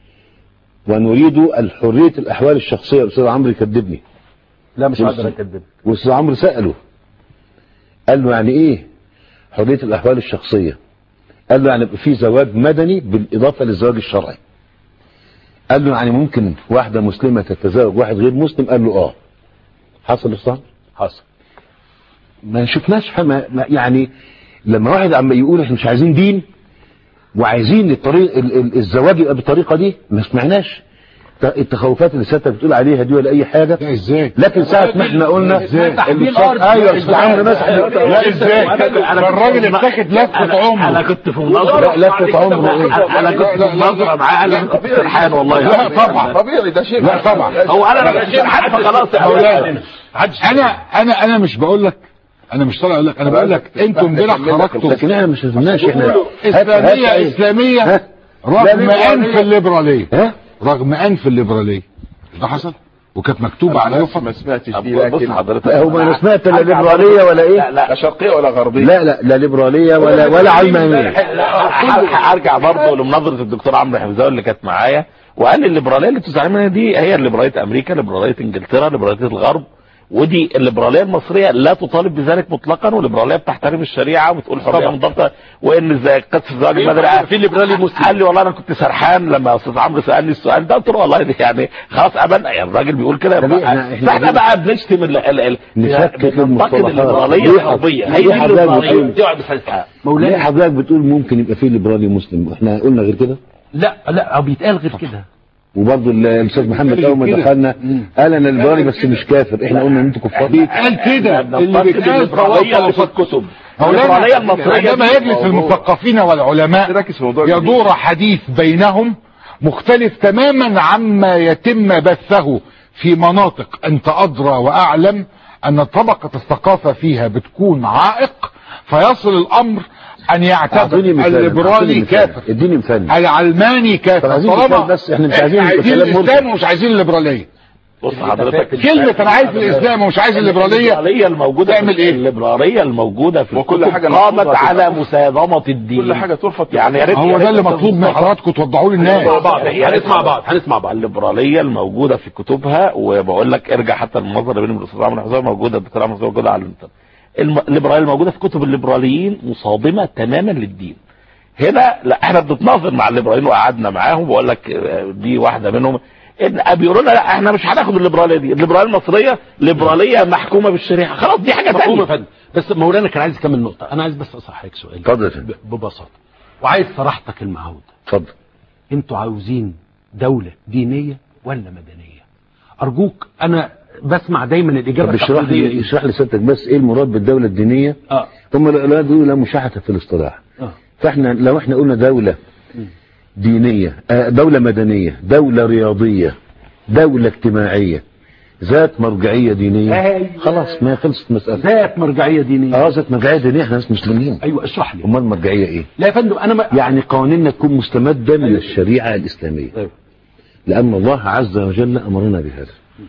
ونريد الحرية الأحوال الشخصية. الأستاذ عمرو يكذبني. لا مش هقدر اكذب. والأستاذ عمرو سأله قال له يعني إيه حرية الأحوال الشخصية؟ قال له يعني يبقى في زواج مدني بالإضافة للزواج الشرعي. قال له يعني ممكن واحدة مسلمة تتزوج واحد غير مسلم؟ قال له آه. حصل الصح؟ حصل. ما شفناش ما يعني لما واحد عم يقول احنا مش عايزين دين وعايزين الطريق الزواج يبقى بالطريقه دي، ما سمعناش التخوفات اللي سيادتك بتقول عليها دي ولا اي حاجه. لا ازاي؟ لكن ساعه ما احنا قلنا ازاي؟ ايوه استاذ عمرو مسح. لا ازاي؟ الراجل اتاخد لفه عمره. انا كنت في مناظره. لا لفه عمره ايه؟ انا كنت في مناظره معاه. انا كنت سرحان والله. لا طبعا طبيعي ده شيء. لا طبعا هو انا لما شيء حد فخلاص يا اولاد. انا انا انا مش بقول لك انا مش طالع اقول لك، انا بقول لك انتوا امبارح خرجتوا لكن احنا مش فهمناش احنا اسلاميه اسلاميه رغم انف الليبراليه. رغم انف الليبراليه ده حصل وكانت مكتوبه على يوفا. ما سمعتش دي لكن هو ما انا سمعت لا ليبراليه ولا ايه؟ لا لا شرقيه ولا غربيه. لا لا لا ليبراليه ولا ولا علمانيه. هرجع برضه لمناظره الدكتور عمرو حمزاوي اللي كانت معايا وقال الليبراليه اللي بتزعل منها دي هي ليبراليه امريكا، ليبراليه انجلترا، ليبراليه الغرب. ودي الليبراليه المصريه لا تطالب بذلك مطلقا، والليبراليه بتحترم الشريعه وبتقول حريه مضافه وان زي قصه الزواج المدني. في ليبرالي مسلم قال لي والله انا كنت سرحان لما استاذ عمرو سالني السؤال ده. قلت له والله دي يعني خلاص ابدا يعني الراجل بيقول كده. فاحنا بقى بنشتم نشكك المنطقه الليبراليه الغربيه. هي دي الليبراليه دي. مولانا حضرتك بتقول ممكن يبقى في ليبرالي مسلم، احنا قلنا غير كده؟ لا لا بيتقال غير كده. وبرضه الاستاذ محمد اول ما دخلنا قال انا ليبرالي بس مش كافر. احنا قلنا ان انتوا كفار. قال كده اللي بيتقال الليبراليه اللي في الكتب. الليبراليه المصريه. عندما يجلس المثقفين والعلماء يدور حديث بينهم مختلف تماما عما يتم بثه في مناطق انت ادرى واعلم ان طبقه الثقافه فيها بتكون عائق، فيصل الامر ان يعتبر الليبرالي كافر، اديني مثال، العلماني كافر. طالما بس احنا مش عايزين الاسلام ومش عايزين الليبراليه. بص حضرتك كلمه انا عايز الاسلام ومش عايز الليبراليه. الليبراليه الموجوده تعمل ايه؟ الليبراليه الموجوده في وكل حاجه قامت على مساومه الدين. كل حاجه ترفض يعني يا ريت هو ده اللي مطلوب من حضراتكم توضحوه للناس. هنسمع بعض هنسمع بعض. الليبراليه الموجوده في كتبها، وبقول لك ارجع حتى المناظره بين الاستاذ عمرو حمزاوي موجوده، الدكتور عمرو حمزاوي موجوده على الانترنت. الليبراليه الموجوده في كتب الليبراليين مصادمه تماما للدين. هنا لا احنا بنتناظر مع الليبراليين وقعدنا معاهم، بقول لك دي واحده منهم ان بيقولوا لنا لا احنا مش هناخد الليبراليه دي. الليبراليه المصريه ليبراليه محكومه بالشريعه، خلاص دي حاجه ثانيه. بس مولانا كان عايز يكمل نقطه، انا عايز بس اصححك سؤال. اتفضل ببساطه وعايز صراحتك المعهوده. اتفضل. انتوا عاوزين دوله دينيه ولا مدنيه؟ ارجوك انا بسمع دايما الاجابه. طب اشرح لي اشرح لي سيادتك بس ايه المراد بالدوله الدينيه؟ اه هم العلماء بيقولوا لا مشاحه في الاصطلاح. اه فاحنا لو احنا قلنا دوله دينيه، دوله مدنيه، دوله رياضيه، دوله اجتماعيه ذات مرجعيه دينيه، خلاص ما خلصت مساله. ذات مرجعيه دينيه. اه ذات مرجعيه دينيه، احنا ناس مسلمين. ايوه اشرح لي. امال المرجعيه ايه؟ لا يا فندم انا ما... يعني قوانيننا تكون مستمده من الشريعه الاسلاميه. أيوة. لان الله عز وجل امرنا بهذا.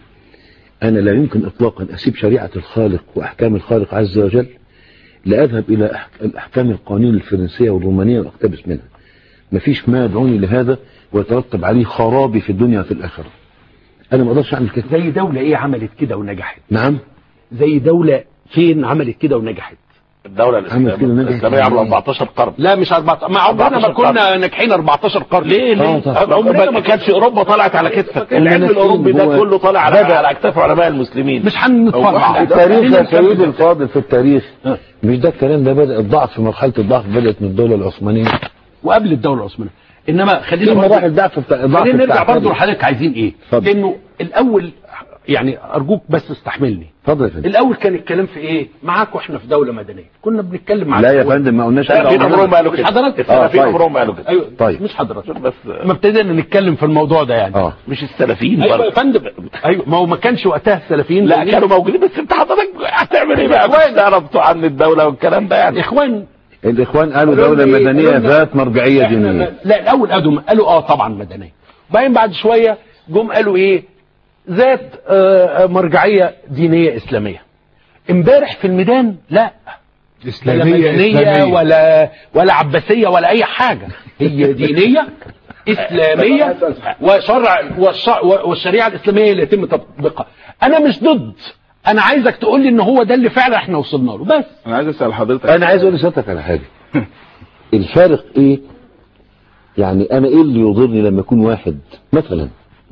انا لا يمكن اطلاقا اسيب شريعه الخالق واحكام الخالق عز وجل لاذهب الى الاحكام القوانين الفرنسيه والرومانيه واقتبس منها. مفيش ما يدعوني لهذا ويترتب عليه خرابي في الدنيا وفي الاخره. انا ما اقدرش اعمل كده. زي دوله ايه عملت كده ونجحت؟ نعم. زي دوله فين عملت كده ونجحت؟ الدوله الاسلاميه عملوا أربعتاشر قرن. لا مش أربعتاشر، مع عمرنا ما كنا ناجحين أربعتاشر قرن. ليه ليه؟ عمرنا ما كانتش اوروبا طلعت على كتفك. العلم الاوروبي ده كله طالع على على اكتاف علماء المسلمين. مش هنتفرع في التاريخ يا سيدي الفاضل، في التاريخ مش ده الكلام ده بدا الضعف في مرحله الضعف بدات من الدوله العثمانيه وقبل الدوله العثمانيه. انما خلينا مراحل ضعف خلينا نرجع برضه لحضرتك عايزين ايه؟ لانه الاول يعني ارجوك بس استحملني. اتفضل يا فندم. الاول كان الكلام في ايه؟ معاك واحنا في دوله مدنيه كنا بنتكلم مع لا يا الدول. فندم ما قلناش لا في عمرهم قالوا مش كده. حضرتك اه طيب. في عمرهم قالوا كده. ايوه طيب. مش حضرتك بس ما ابتدينا نتكلم في الموضوع ده يعني. اه مش السلفيين ايوه يا برضه. فندم. ايوه ما هو ما كانش وقتها السلفيين لا كانوا موجودين بس انت حضرتك هتعمل ايه بقى؟ إخوان. تعرف عن الدوله والكلام ده يعني. اخوان الاخوان قالوا قالوا دولة لي- مدنية قالوا لي- ذات مرجعية إحنا دينية. ما- لا الاول قالوا قالوا اه طبعا مدنيه. وبعدين بعد شويه جم قالوا ايه؟ ذات آه مرجعيه دينيه اسلاميه. امبارح في الميدان لا لا اسلاميه مدنيه اسلاميه ولا ولا عباسيه ولا اي حاجه، هي دينيه اسلاميه وشرع والشرع والشريعه الاسلاميه اللي يتم تطبيقها. انا مش ضد، انا عايزك تقول لي ان هو ده اللي فعلا احنا وصلنا له بس. انا عايز اسال حضرتك، انا عايز اقول لسيادتك على حاجة. الفارق ايه؟ يعني انا ايه اللي يضرني لما يكون واحد مثلا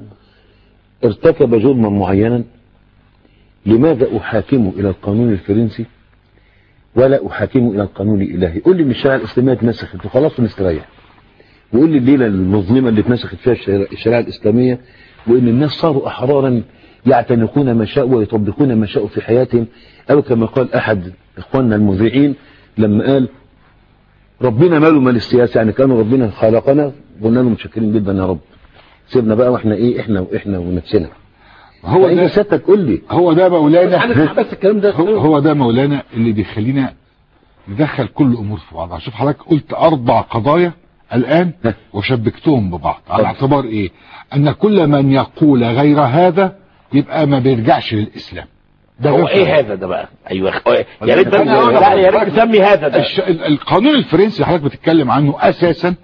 ارتكب جرما معينا، لماذا احاكمه الى القانون الفرنسي ولا احاكمه الى القانون الالهي؟ قول لي ان الشريعه الاسلاميه اتنسخت وخلاص ونستريح، وقول لي الليله المظلمه اللي اتنسخت فيها الشريعه الشريعة الاسلاميه وان الناس صاروا احرارا يعتنقون ما شاءوا ويطبقون ما شاءوا في حياتهم، او كما قال احد اخواننا المذيعين لما قال ربنا ماله مال السياسه، يعني كانوا ربنا خلقنا قلنا له متشكرين جدا يا رب، سيبنا بقى واحنا ايه احنا واحنا ونفسنا. هو فإيه ده سيادتك قول لي هو ده مولانا هنسمع بس الكلام ده. هو, هو ده مولانا اللي بيخلينا ندخل كل الامور في بعضها. شوف حضرتك قلت اربع قضايا الان وشبكتهم ببعض على اعتبار ايه؟ ان كل من يقول غير هذا يبقى ما بيرجعش للاسلام. ده هو ايه هذا ده بقى؟ ايوه يا ريت لا يا ريت تسمي هذا ده. الش... القانون الفرنسي اللي حضرتك بتتكلم عنه اساسا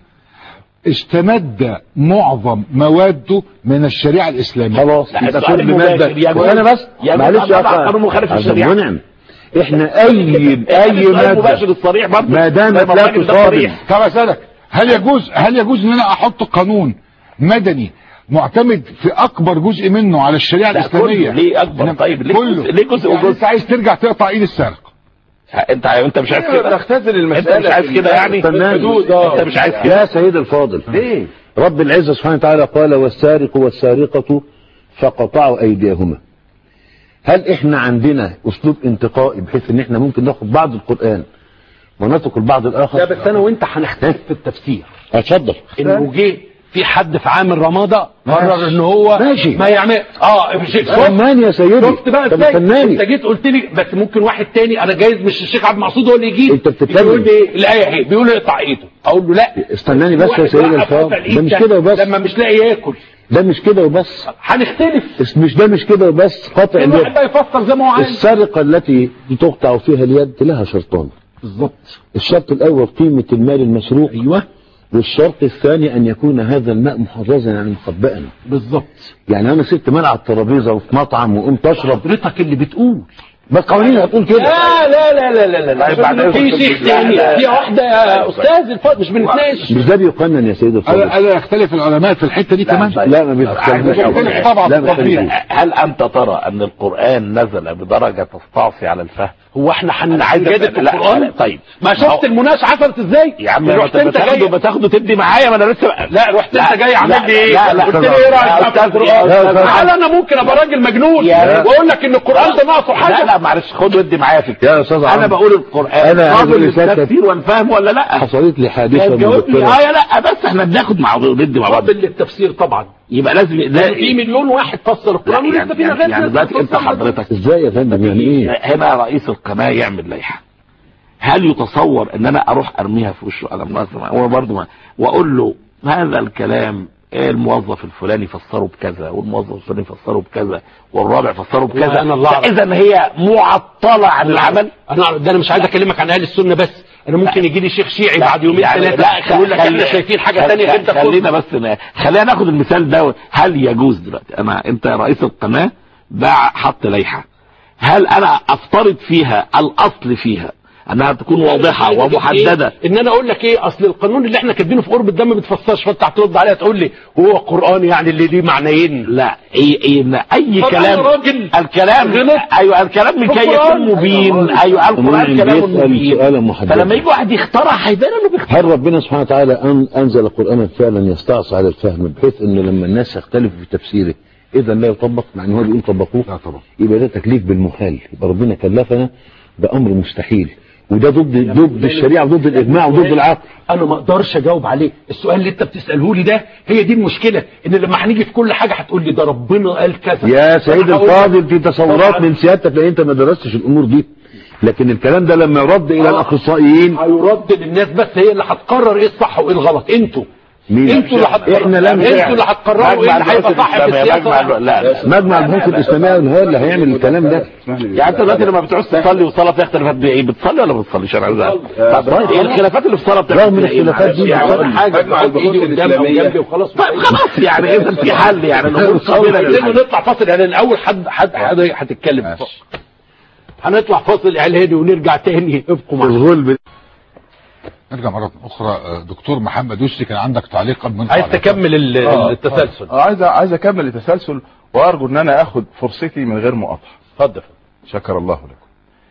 استمد معظم مواده من الشريعه الاسلاميه. خلاص لا، انت السؤال كل المباشر ماده يعني وانا بس يعني معلش يا طبعا اخي قانون مخالف عبد للشريعه. المنعم، احنا اي اي المباشر ماده الصريح برضه ما دامت لا تصادم. طب اسالك هل يجوز هل يجوز ان انا احط قانون مدني معتمد في اكبر جزء منه على الشريعه لا، الاسلاميه؟ كله. ليه اكبر؟ طيب ليه كله جزء- ليه جزء يعني وجزء؟ انت عايز ترجع تقطع ايد السارق؟ انت انت مش عايز كده؟ نختزل انت المساله مش عايز كده يعني؟ استناني. انت مش عايز كده؟ يا سيد الفاضل ليه؟ رب العزة سبحانه وتعالى قال والسارق والسارقة فقطعوا أيديهما. هل احنا عندنا اسلوب انتقائي بحيث ان احنا ممكن ناخد بعض القرآن ونترك البعض الاخر؟ لا بس انا وانت هنختلف في التفسير. اتفضل. انه جه في حد في عام الرمادة قرر ان هو ماشي. ما يعمل اه مش فنان يا سيدي. شفت بقى طب ازاي؟ فناني. انت جيت قلت لي بس ممكن واحد تاني، انا جايز مش الشيخ عبد المقصود هو اللي يجي انت بتتكلم. يقول لي ايه الايه اهي بيقول لي اقطع ايده، اقول له لا استناني بس يا واحد سيدي وقف الفاضل. قطع الإيد ده مش كده وبس. لما مش لاقي ياكل ده مش كده وبس. هنختلف. اس- مش ده مش كده وبس. قطع كل واحد اليد. بقى يفسر زي ما هو عايز. السرقة التي تقطع فيها اليد لها شرطان. بالظبط. الشرط الاول قيمة المال المسروق. ايوه والشرط الثاني ان يكون هذا الماء محرزا يعني مخبئا. بالظبط. يعني انا سبت مال على الترابيزه وفي مطعم وقمت اشرب، حضرتك اللي بتقول بس قوانين هتقول كده. لا لا لا لا لا لا طيب بعد لا في إذنك. شيخ لا، تاني لا. في واحده يا استاذ الفاضل مش بنتناقش. مش ده بيقنن يا سيدي الفاضل؟ انا انا يختلف العلماء في الحته دي كمان. طيب. لا ما عايز بيختلفش. أقول- طبعا لا ما تطبيقه. بيختلفش. هل انت ترى ان القرآن نزل بدرجة تستعصي على الفهم؟ هو احنا انا عايز هنجادل في لا، القران؟ لا، طيب ما شفت المناقشه حصلت ازاي؟ يا عم رحت انت انت بتاخده جاي بتاخده تدي معايا، ما انا لسه لا رحت انت جاي عامل لي ايه؟ لا لا قلت لي ايه رايك في القران؟ يا أستاذ. هل انا ممكن ابقى راجل مجنون يا ريت. واقول لك ان القران ده ناقصه لا حاجه؟ لا معلش خد ودي معايا في يا استاذ انا عمرو، بقول القرآن أنا قابل هقول لسيادتك- للتفسير والفهم ولا لا؟ حصلت لي حادثه جاوبني مذكره. اه يا لا، بس احنا بناخد مع ندي مع بعض، قابل للتفسير طبعا. يبقى لازم ده في مليون واحد فسر القران لا، ولسه يعني في يعني, لغايه يعني ناس دلوقتي انت بتفسر. حضرتك ازاي يا فندم يعني ايه؟ هنا رئيس القناة يعمل لائحة، هل يتصور ان انا اروح ارميها في وشه على منظمة هو برضه ما واقول له هذا الكلام الموظف الفلاني فسره بكذا والموظف الفلاني فسره بكذا والرابع فسره بكذا، أنا الله أعلم. اذا هي معطلة عن العمل. انا ده انا مش عايز اكلمك عن اهل السنه بس، انا ممكن يجي لي شيخ شيعي لا، بعد يومين يعني ثلاثه لا، يقول لك خلي- احنا شايفين حاجه خلي- ثانيه انت خلينا بس ن- خلينا ناخد المثال ده. هل يجوز دلوقتي انا انت رئيس القناة باع حط لائحة، هل انا افترض فيها الاصل فيها انها تكون واضحة ومحددة؟ ان انا اقول لك ايه، اصل القانون اللي احنا كاتبينه في قرب الدم ما بتفسرش، فانت هترد عليها تقول لي هو قران يعني اللي ليه معنيين؟ لا اي اي ان اي طب كلام أنا راجل الكلام غلط. ايوه الكلام لكي القرآن. يكون مبين. ايوه القران كلام بيسأل مبين، سؤالا محددا. فلما يجي واحد يخترع هيبان انه بيخترع. هل ربنا سبحانه وتعالى أن انزل قرانا فعلا يستعصي على الفهم بحيث انه لما الناس يختلفوا في تفسيره اذا لا يطبق، مع ان هو بيقول طبقوه. لا طبعا. يبقى ده تكليف بالمحال، يبقى ربنا كلفنا بامر مستحيل، وده ضد ضد الشريعه وضد الاجماع وضد العقل. انا ما اقدرش اجاوب عليه. السؤال اللي انت بتساله لي ده هي دي المشكله، ان لما هنيجي في كل حاجه هتقول لي ده ربنا قال كذا. يا سيد الفاضل في تصورات من سيادتك لان انت ما درستش الامور دي، لكن الكلام ده لما يرد الى الاخصائيين هيرد للناس، بس هي اللي هتقرر ايه الصح وايه الغلط. انتوا مين؟ انتوا اللي هت... احنا لم انتوا اللي هتقرروا ايه اللي هيبقى صح في السياسه. لا مجمع البحوث الاسلاميه هو اللي هيعمل الكلام ده. يعني انت دلوقتي لما بتعوز تصلي والصلاه فيها اختلافات بايه؟ بتصلي ولا ما بتصليش؟ انا عايز اعرف. طب ايه الخلافات اللي في الصلاه بتاعتك؟ رغم الاختلافات دي يعني حاجه ايدي قدام او جنبي وخلاص. طيب خلاص يعني اذا في حل، يعني الامور قابله عايزين للحل. نطلع فاصل اعلان الاول. حد حد حد هتتكلم. هنطلع فاصل اعلاني ونرجع تاني. ابقوا معانا. نرجع مرة أخرى. دكتور محمد يسري، كان عندك تعليق قبل ما عايز تكمل آه. التسلسل؟ آه. عايز عايز اكمل التسلسل، وارجو ان انا اخد فرصتي من غير مقاطعه. اتفضل. شكر الله لكم.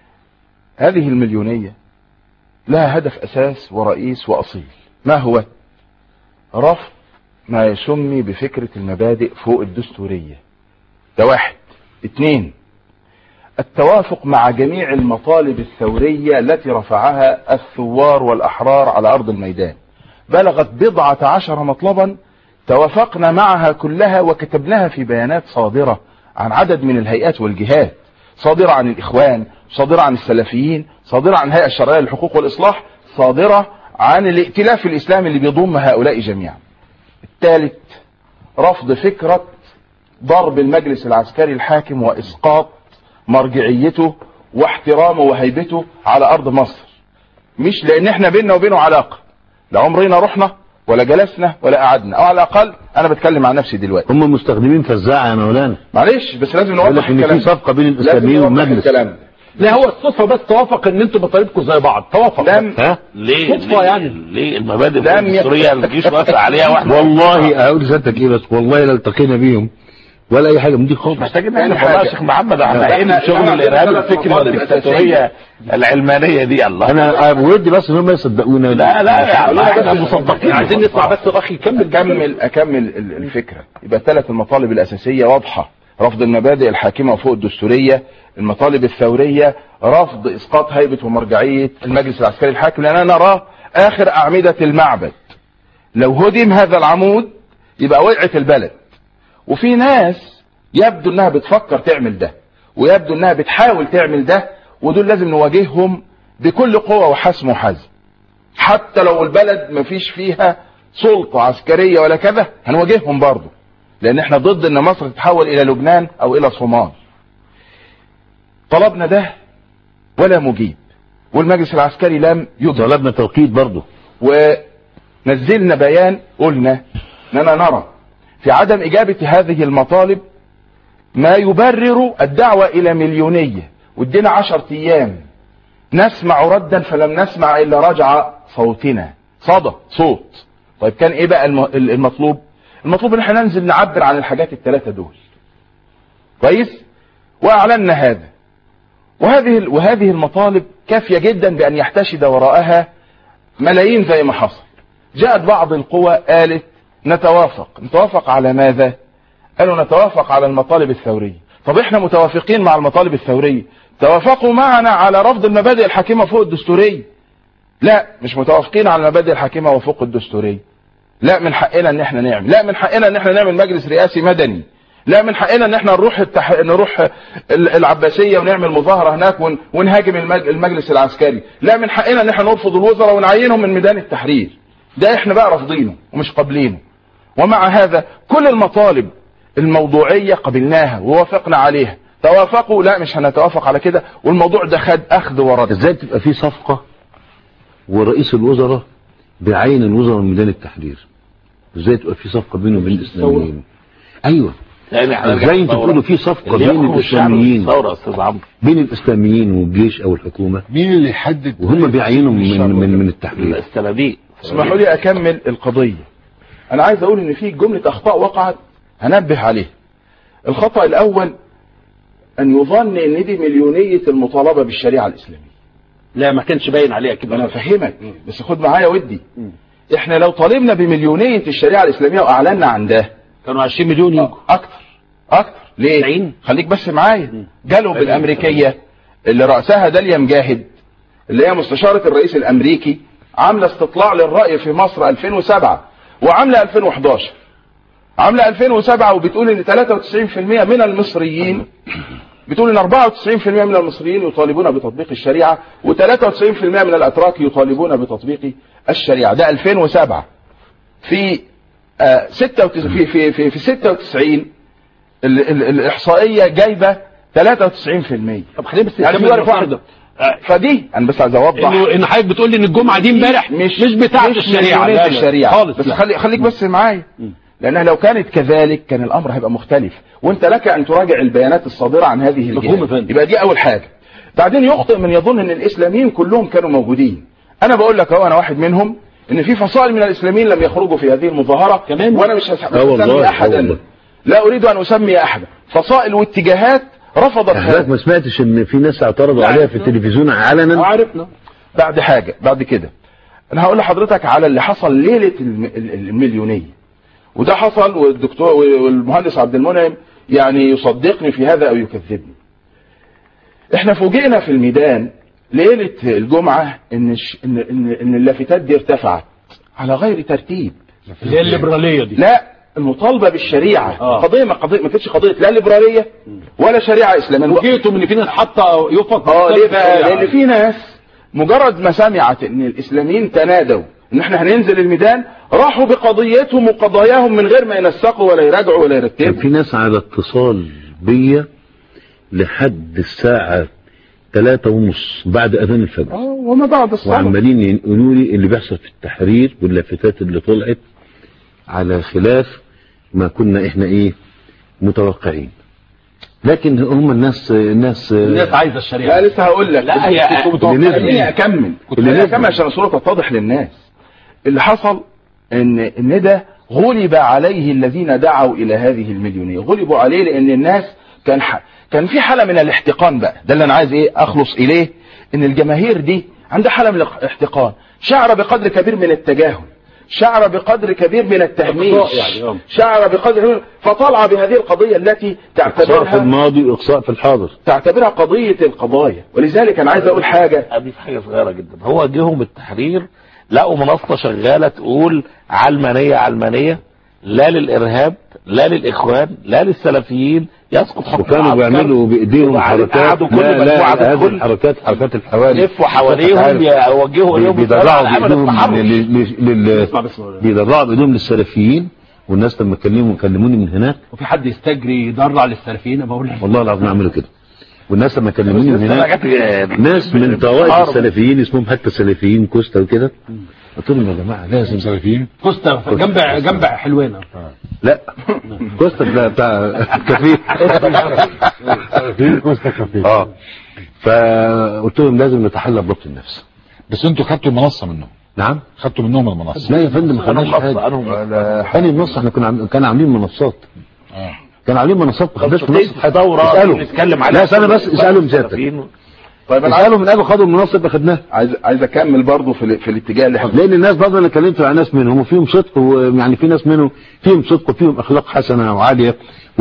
هذه المليونيه لها هدف اساس ورئيس واصيل، ما هو؟ رفض ما يسمي بفكره المبادئ فوق الدستوريه. ده واحد. اتنين، التوافق مع جميع المطالب الثورية التي رفعها الثوار والأحرار على أرض الميدان. بلغت بضعة عشر مطلبا توافقنا معها كلها وكتبناها في بيانات صادرة عن عدد من الهيئات والجهات، صادرة عن الإخوان، صادرة عن السلفيين، صادرة عن الهيئة الشرعية للحقوق والإصلاح، صادرة عن الائتلاف الإسلامي اللي بيضم هؤلاء جميعا. الثالث، رفض فكرة ضرب المجلس العسكري الحاكم وإسقاط مرجعيته واحترامه وهيبته على ارض مصر. مش لان احنا بيننا وبينه علاقه، لا عمرنا رحنا ولا جلسنا ولا قعدنا، او على الاقل انا بتكلم عن نفسي دلوقتي. هم مستخدمين فزاعه يا مولانا. معلش بس لازم نوضح ان في صفقه بين الاسلاميين والمجلس. لا هو الصدفه بس توافق ان انتوا مطالبكم زي بعض. توافق. لم ها ليه؟ صدفه يعني. ليه المبادئ الدستوريه الجيش وافق عليها واحنا والله اقول لسيادتك ايه بس، والله لا التقينا بيهم ولا اي حاجه من دي خالص. محتاجين نعمل والله يا شيخ محمد. احنا هنا شغل الارهاب الفكري والدكتاتوريه العلمانيه دي. الله انا ودي بس ان هم يصدقونا. لا لا يا احنا مصدقين. عايزين نسمع بس الاخ يكمل. اكمل اكمل الفكره. يبقى ثلاث المطالب الاساسيه واضحه: رفض المبادئ الحاكمه وفوق الدستوريه، المطالب الثوريه، رفض اسقاط هيبه ومرجعيه المجلس العسكري الحاكم، لان انا نراه اخر اعمده المعبد. لو هدم هذا العمود يبقى وقعت البلد. وفي ناس يبدو انها بتفكر تعمل ده، ويبدو انها بتحاول تعمل ده، ودول لازم نواجههم بكل قوة وحسم وحزم. حتى لو البلد مفيش فيها سلطة عسكرية ولا كذا هنواجههم برضه، لان احنا ضد ان مصر تتحول الى لبنان او الى صومال. طلبنا ده ولا مجيب، والمجلس العسكري لم يجب. طلبنا توقيت برضه، ونزلنا بيان قلنا اننا نرى في عدم اجابة هذه المطالب ما يبرر الدعوة الى مليونية، وادينا عشر ايام نسمع ردا فلم نسمع الا رجع صوتنا. صدى صوت. طيب كان ايه بقى المطلوب؟ المطلوب ان احنا ننزل نعبر عن الحاجات الثلاثة دول كويس، واعلنا هذا. وهذه وهذه المطالب كافية جدا بان يحتشد وراءها ملايين زي ما حصل. جاءت بعض القوى قالت نتوافق. نتوافق على ماذا؟ قالوا نتوافق على المطالب الثورية. طب احنا متوافقين مع المطالب الثورية، توافقوا معنا على رفض المبادئ الحاكمة فوق الدستورية. لا مش متوافقين على المبادئ الحاكمة وفوق الدستورية. لا من حقنا ان احنا نعمل، لا من حقنا ان احنا نعمل مجلس رئاسي مدني، لا من حقنا ان احنا نروح التح... نروح العباسية ونعمل مظاهرة هناك ون... ونهاجم المج... المجلس العسكري، لا من حقنا ان احنا نرفض الوزراء ونعينهم من ميدان التحرير. ده احنا بقى رافضينه ومش قابلينه. ومع هذا كل المطالب الموضوعية قبلناها ووافقنا عليها. توافقوا؟ لا مش هنتوافق على كده، والموضوع ده خد اخذ ورد. ازاي تبقى في صفقة ورئيس الوزراء بعين الوزراء من ميدان التحرير؟ ازاي تبقى في صفقة بينه وبين الاسلاميين؟ ايوه يعني ازاي انتوا تقولوا في صفقة بين الاسلاميين بين الاسلاميين والجيش او الحكومة؟ مين اللي يحدد وهم بيعينوا من من من التحرير؟ السلابيق. اسمحوا لي اكمل القضية. انا عايز اقول ان في جملة اخطاء وقعت هنبه عليها. الخطأ الاول ان يظن ان دي مليونية المطالبة بالشريعة الاسلامية. لا ما كانش باين عليها كده. انا فهمك بس خد معايا ودي. احنا لو طالبنا بمليونية الشريعة الاسلامية واعلنا عن ده كانوا عشرين مليون يجوا اكتر. اكتر. ليه؟ خليك بس معايا. جالوا بالامريكيه اللي راسها داليا مجاهد اللي هي مستشاره الرئيس الامريكي، عامله استطلاع للراي في مصر ألفين وسبعة وعامله ألفين وحداشر. عامله ألفين وسبعة وبتقول ان ثلاثة وتسعين بالمئة من المصريين، بتقول ان أربعة وتسعين بالمئة من المصريين يطالبون بتطبيق الشريعه وثلاثة وتسعين بالمئة من الاتراك يطالبون بتطبيق الشريعه. ده ألفين وسبعة. في آه ستة وتسعين في في في, في ستة وتسعين ال ال الاحصائيه جايبه ثلاثة وتسعين بالمئة. طب خلينا بس يعني في واحده. فدي انا بس عايز اوضح انه ان حضرتك بتقول لي ان الجمعه دي امبارح مش مش بتاعه الشريعه، لا لا الشريعه خالص. بس خلي خليك بس معايا، لانها لو كانت كذلك كان الامر هيبقى مختلف، وانت لك ان تراجع البيانات الصادره عن هذه الجهات. يبقى دي اول حاجه. بعدين يخطئ من يظن ان الاسلاميين كلهم كانوا موجودين. انا بقول لك اهو، انا واحد منهم، ان في فصائل من الاسلاميين لم يخرجوا في هذه المظاهره كمان، وانا مش هسمي احدا، لا اريد ان اسمي احدا. فصائل واتجاهات رفضت. حضرتك ما سمعتش ان في ناس اعترضوا عليها في التلفزيون علنا؟ عرفنا. بعد حاجه بعد كده انا هقول لحضرتك على اللي حصل ليله المليونيه، وده حصل، والدكتور والمهندس عبد المنعم يعني يصدقني في هذا او يكذبني. احنا فوجئنا في الميدان ليله الجمعه ان ان ان اللافتات دي ارتفعت على غير ترتيب. اللي الليبراليه دي، لا، المطالبه بالشريعه. آه. قضيه ما قضيه ما كانتش قضيه لا ليبراليه ولا شريعه اسلاميه. فوجئتم ان في ناس حاطه يفق. اه ليه بقى؟ لان في ناس مجرد ما سمعت ان الاسلاميين تنادوا ان احنا هننزل الميدان، راحوا بقضيتهم وقضاياهم من غير ما ينسقوا ولا يراجعوا ولا يرتبوا. كان في ناس على اتصال بيا لحد الساعه ثلاثة ونص بعد اذان الفجر، اه وما بعد الصلاه، وعمالين يقولوا لي اللي بيحصل في التحرير واللافتات اللي طلعت على خلاف ما كنا احنا ايه متوقعين. لكن هم الناس الناس الناس عايزه الشريعه. لا لسه هقول لك. لا هي خليني اكمل خليني اكمل عشان الصوره تتضح للناس. اللي حصل ان ان ده غلب عليه الذين دعوا الى هذه المليونيه، غلبوا عليه لان الناس كان ح... كان في حاله من الاحتقان. بقى ده اللي انا عايز ايه اخلص اليه، ان الجماهير دي عندها حاله من الاحتقان، شعر بقدر كبير من التجاهل، شعر بقدر كبير من التهميش، يعني شعر بقدر، فطلع بهذه القضية التي تعتبرها في الماضي واقصاء في الحاضر، تعتبرها قضية القضايا. ولذلك انا عايز اقول حاجة، اضيف حاجة صغيرة جدا. هو جيهم التحرير لقوا منصة شغالة تقول علمانية علمانية، لا للارهاب لا للاخوان لا للسلفيين، يسقط حكم. وكانوا بيعملوا بايديهم حركات، لا لا هذه الحركات حركات الحوالي، يلفوا حواليهم يوجهوا اليهم بيدرعوا بايديهم بيدرعوا بايديهم للسلفيين. والناس لما كلموا كلموني من هناك، وفي حد يستجري يدرع للسلفيين؟ بقول والله العظيم عملوا كده. والناس لما كلموني من هناك ناس من طوائف السلفيين اسمهم حتى سلفيين كوستا وكده، قلت لهم يا جماعه لازم سلفيين كوستا جنب جنب حلوانه. لا كوستا ده بتاع كفيف سلفيين كوستا كفيف. اه فقلت لهم لازم نتحلى بضبط النفس. بس انتوا خدتوا المنصه منهم؟ نعم خدتوا منهم المنصه. لا يا فندم ما خدناش حاجه. ثاني المنصه احنا كنا كانوا عاملين منصات. اه كانوا عاملين منصات ما خدناش منصه دوره نتكلم عليها. لا استنى بس اسالهم سيادتك. طيب انا اسالهم من قالوا خدوا المنصه اللي خدناها. عايز عايز اكمل برضه في في الاتجاه اللي احنا، لان الناس برضه انا اتكلمت مع ناس منهم وفيهم صدق، ويعني في ناس منهم فيهم صدق وفيهم اخلاق حسنه وعاليه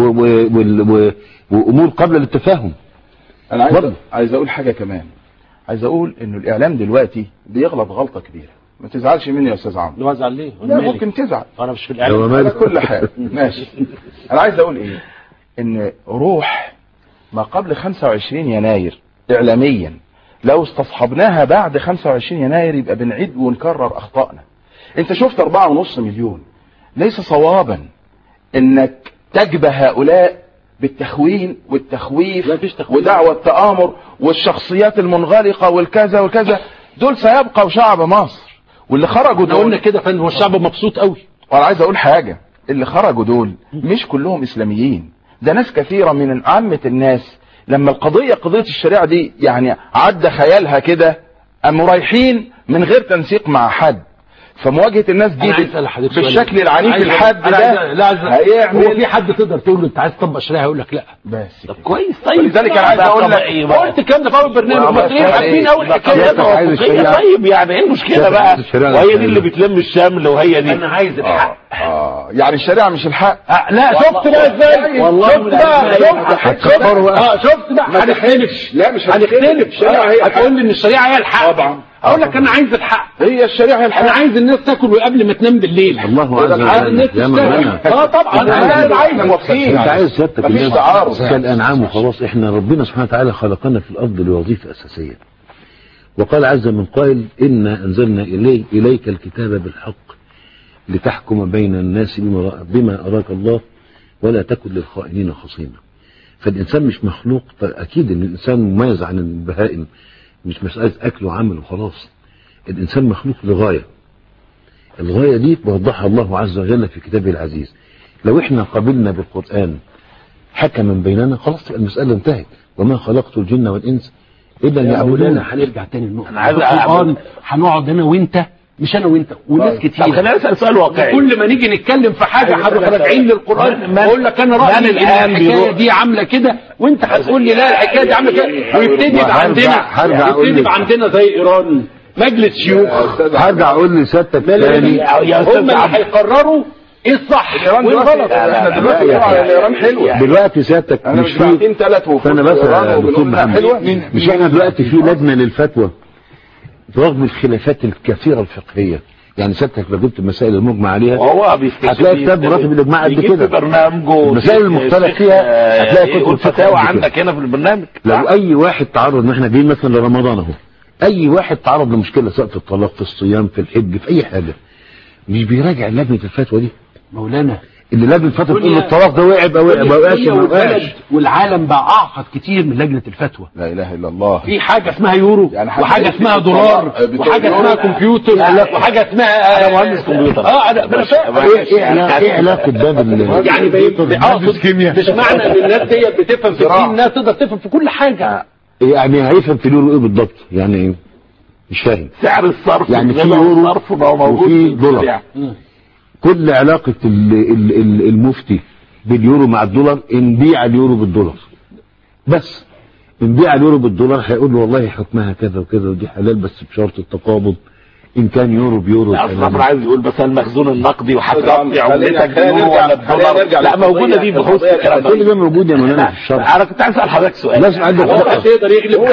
وامور قبل التفاهم. انا عايز برضه. عايز اقول حاجه كمان، عايز اقول انه الاعلام دلوقتي بيغلط غلطه كبيره. ما تزعلش مني يا استاذ عمرو. لا ازعل ليه؟ لا ممكن تزعل، انا مش في الاعلام على كل حال ماشي. انا عايز اقول ايه، ان روح ما قبل خمسة وعشرين يناير اعلاميا لو استصحبناها بعد خمسة وعشرين يناير يبقى بنعيد ونكرر اخطائنا. انت شفت أربعة ونص مليون، ليس صوابا انك تجبه هؤلاء بالتخوين والتخويف ودعوة التآمر والشخصيات المنغلقة والكذا والكذا. دول سيبقوا شعب مصر، واللي خرجوا دول قلنا كده فين هو الشعب مبسوط قوي. وانا عايز اقول حاجة، اللي خرجوا دول مش كلهم اسلاميين، ده ناس كثيرة من عامة الناس لما القضية قضية الشريعة دي يعني عدى خيالها كده قاموا رايحين من غير تنسيق مع حد. فمواجهه الناس دي بالشكل العنيف الحاد ده هيعمل. هو في حد تقدر تقول له انت عايز تطبق الشريعه يقول لك لا بس طب كويس. طيب لذلك انا عايز اقول لك ايه قلت الكلام ده في اول برنامج المصريين عارفين اول حكايه. طيب يعني ايه المشكله بقى؟ وهي دي اللي بتلم الشمل وهي دي. انا عايز الحق. اه يعني الشريعه مش الحق. آه لا شفت بقى ازاي؟ والله شفت بقى شفت اه شفت بقى هنختلف. لا مش هنختلف. الشريعه هي هتقول لي ان الشريعه هي الحق. طبعا اقول لك انا عايز الحق. هي الشريعه هي الحق. انا عايز الناس تاكل قبل ما تنام بالليل. الله عز وجل يا مولانا. اه طبعا انا عايز موافقين. انت عايز سيادتك مفيش تعارض كالانعام وخلاص. احنا ربنا سبحانه وتعالى خلقنا في الارض لوظيفه اساسيه، وقال عز من قائل انا انزلنا الي اليك الكتاب بالحق لتحكم بين الناس بما, بما اراك الله ولا تكن للخائنين خصيما. فالانسان مش مخلوق، اكيد ان الانسان مميز عن البهائم، مش مساله اكل وعمل وخلاص. الانسان مخلوق لغايه، الغايه دي وضحها الله عز وجل في كتابه العزيز. لو احنا قبلنا بالقران حكما بيننا خلاص تبقى المساله انتهت. وما خلقت الجن والانس الا ليعبدون. هنرجع تاني للنقطه. انا عايز القران هنقعد انا وانت، مش انا وانت وناس كتير. طب خلينا نسال سؤال واقعي. كل ما نيجي نتكلم في حاجه حضرتك راجعين للقران اقول لك انا رايي الان الحكايه دي عامله كده وانت هتقول لي لا الحكايه دي عامله كده، ويبتدي يبقى عندنا يبتدي يبقى عندنا زي ايران مجلس شيوخ. هرجع اقول لسيادتك تاني هم اللي هيقرروا ايه الصح والغلط. احنا دلوقتي ايران حلوه دلوقتي سيادتك مش في فانا بس يا دكتور محمد مش احنا دلوقتي في لجنه للفتوى رغم الخلافات الكثيره الفقهيه. يعني سيادتك لو جبت المسائل المجمع عليها وهو هتلاقي كتاب مراتب الاجماع قد كده. برنامجه المسائل المختلف فيها هتلاقي كتب الفتاوى عندك هنا في البرنامج. لو اي واحد تعرض، ما احنا جايين مثلا لرمضان اهو، اي واحد تعرض لمشكله سواء في الطلاق في الصيام في الحج في اي حاجه مش بيراجع لجنه الفتوى دي مولانا؟ اللي لجنه الفتوى تقول له الطلاق ده وقع بقى وقع ما وقعش ما وقعش. والعالم بقى اعقد كتير من لجنه الفتوى. لا اله الا الله. في حاجه اسمها يورو يعني وحاجه اسمها دولار وحاجه اسمها كمبيوتر وحاجه اسمها انا مهندس كمبيوتر. اه انا فاهم. ايه علاقه ده بال يعني اقصد مش معنى ان الناس دي بتفهم في الدين انها تقدر تفهم في كل حاجه. يعني هيفهم في اليورو ايه بالضبط؟ يعني مش فاهم. سعر الصرف يعني في يورو وفي دولار. كل علاقة المفتي باليورو مع الدولار نبيع اليورو بالدولار بس. نبيع اليورو بالدولار هيقول له والله حكمها كذا وكذا ودي حلال بس بشرط التقابض ان كان يورو بيورو. لا اصلا عايز يقول بس المخزون النقدي وهتقطع عملتك باليورو ولا بالدولار. لا موجوده دي بخصوص الكلام ده. كل ده موجود يا مولانا في الشرع. انا كنت عايز اسال حضرتك سؤال. لازم عندك تقدر يغلب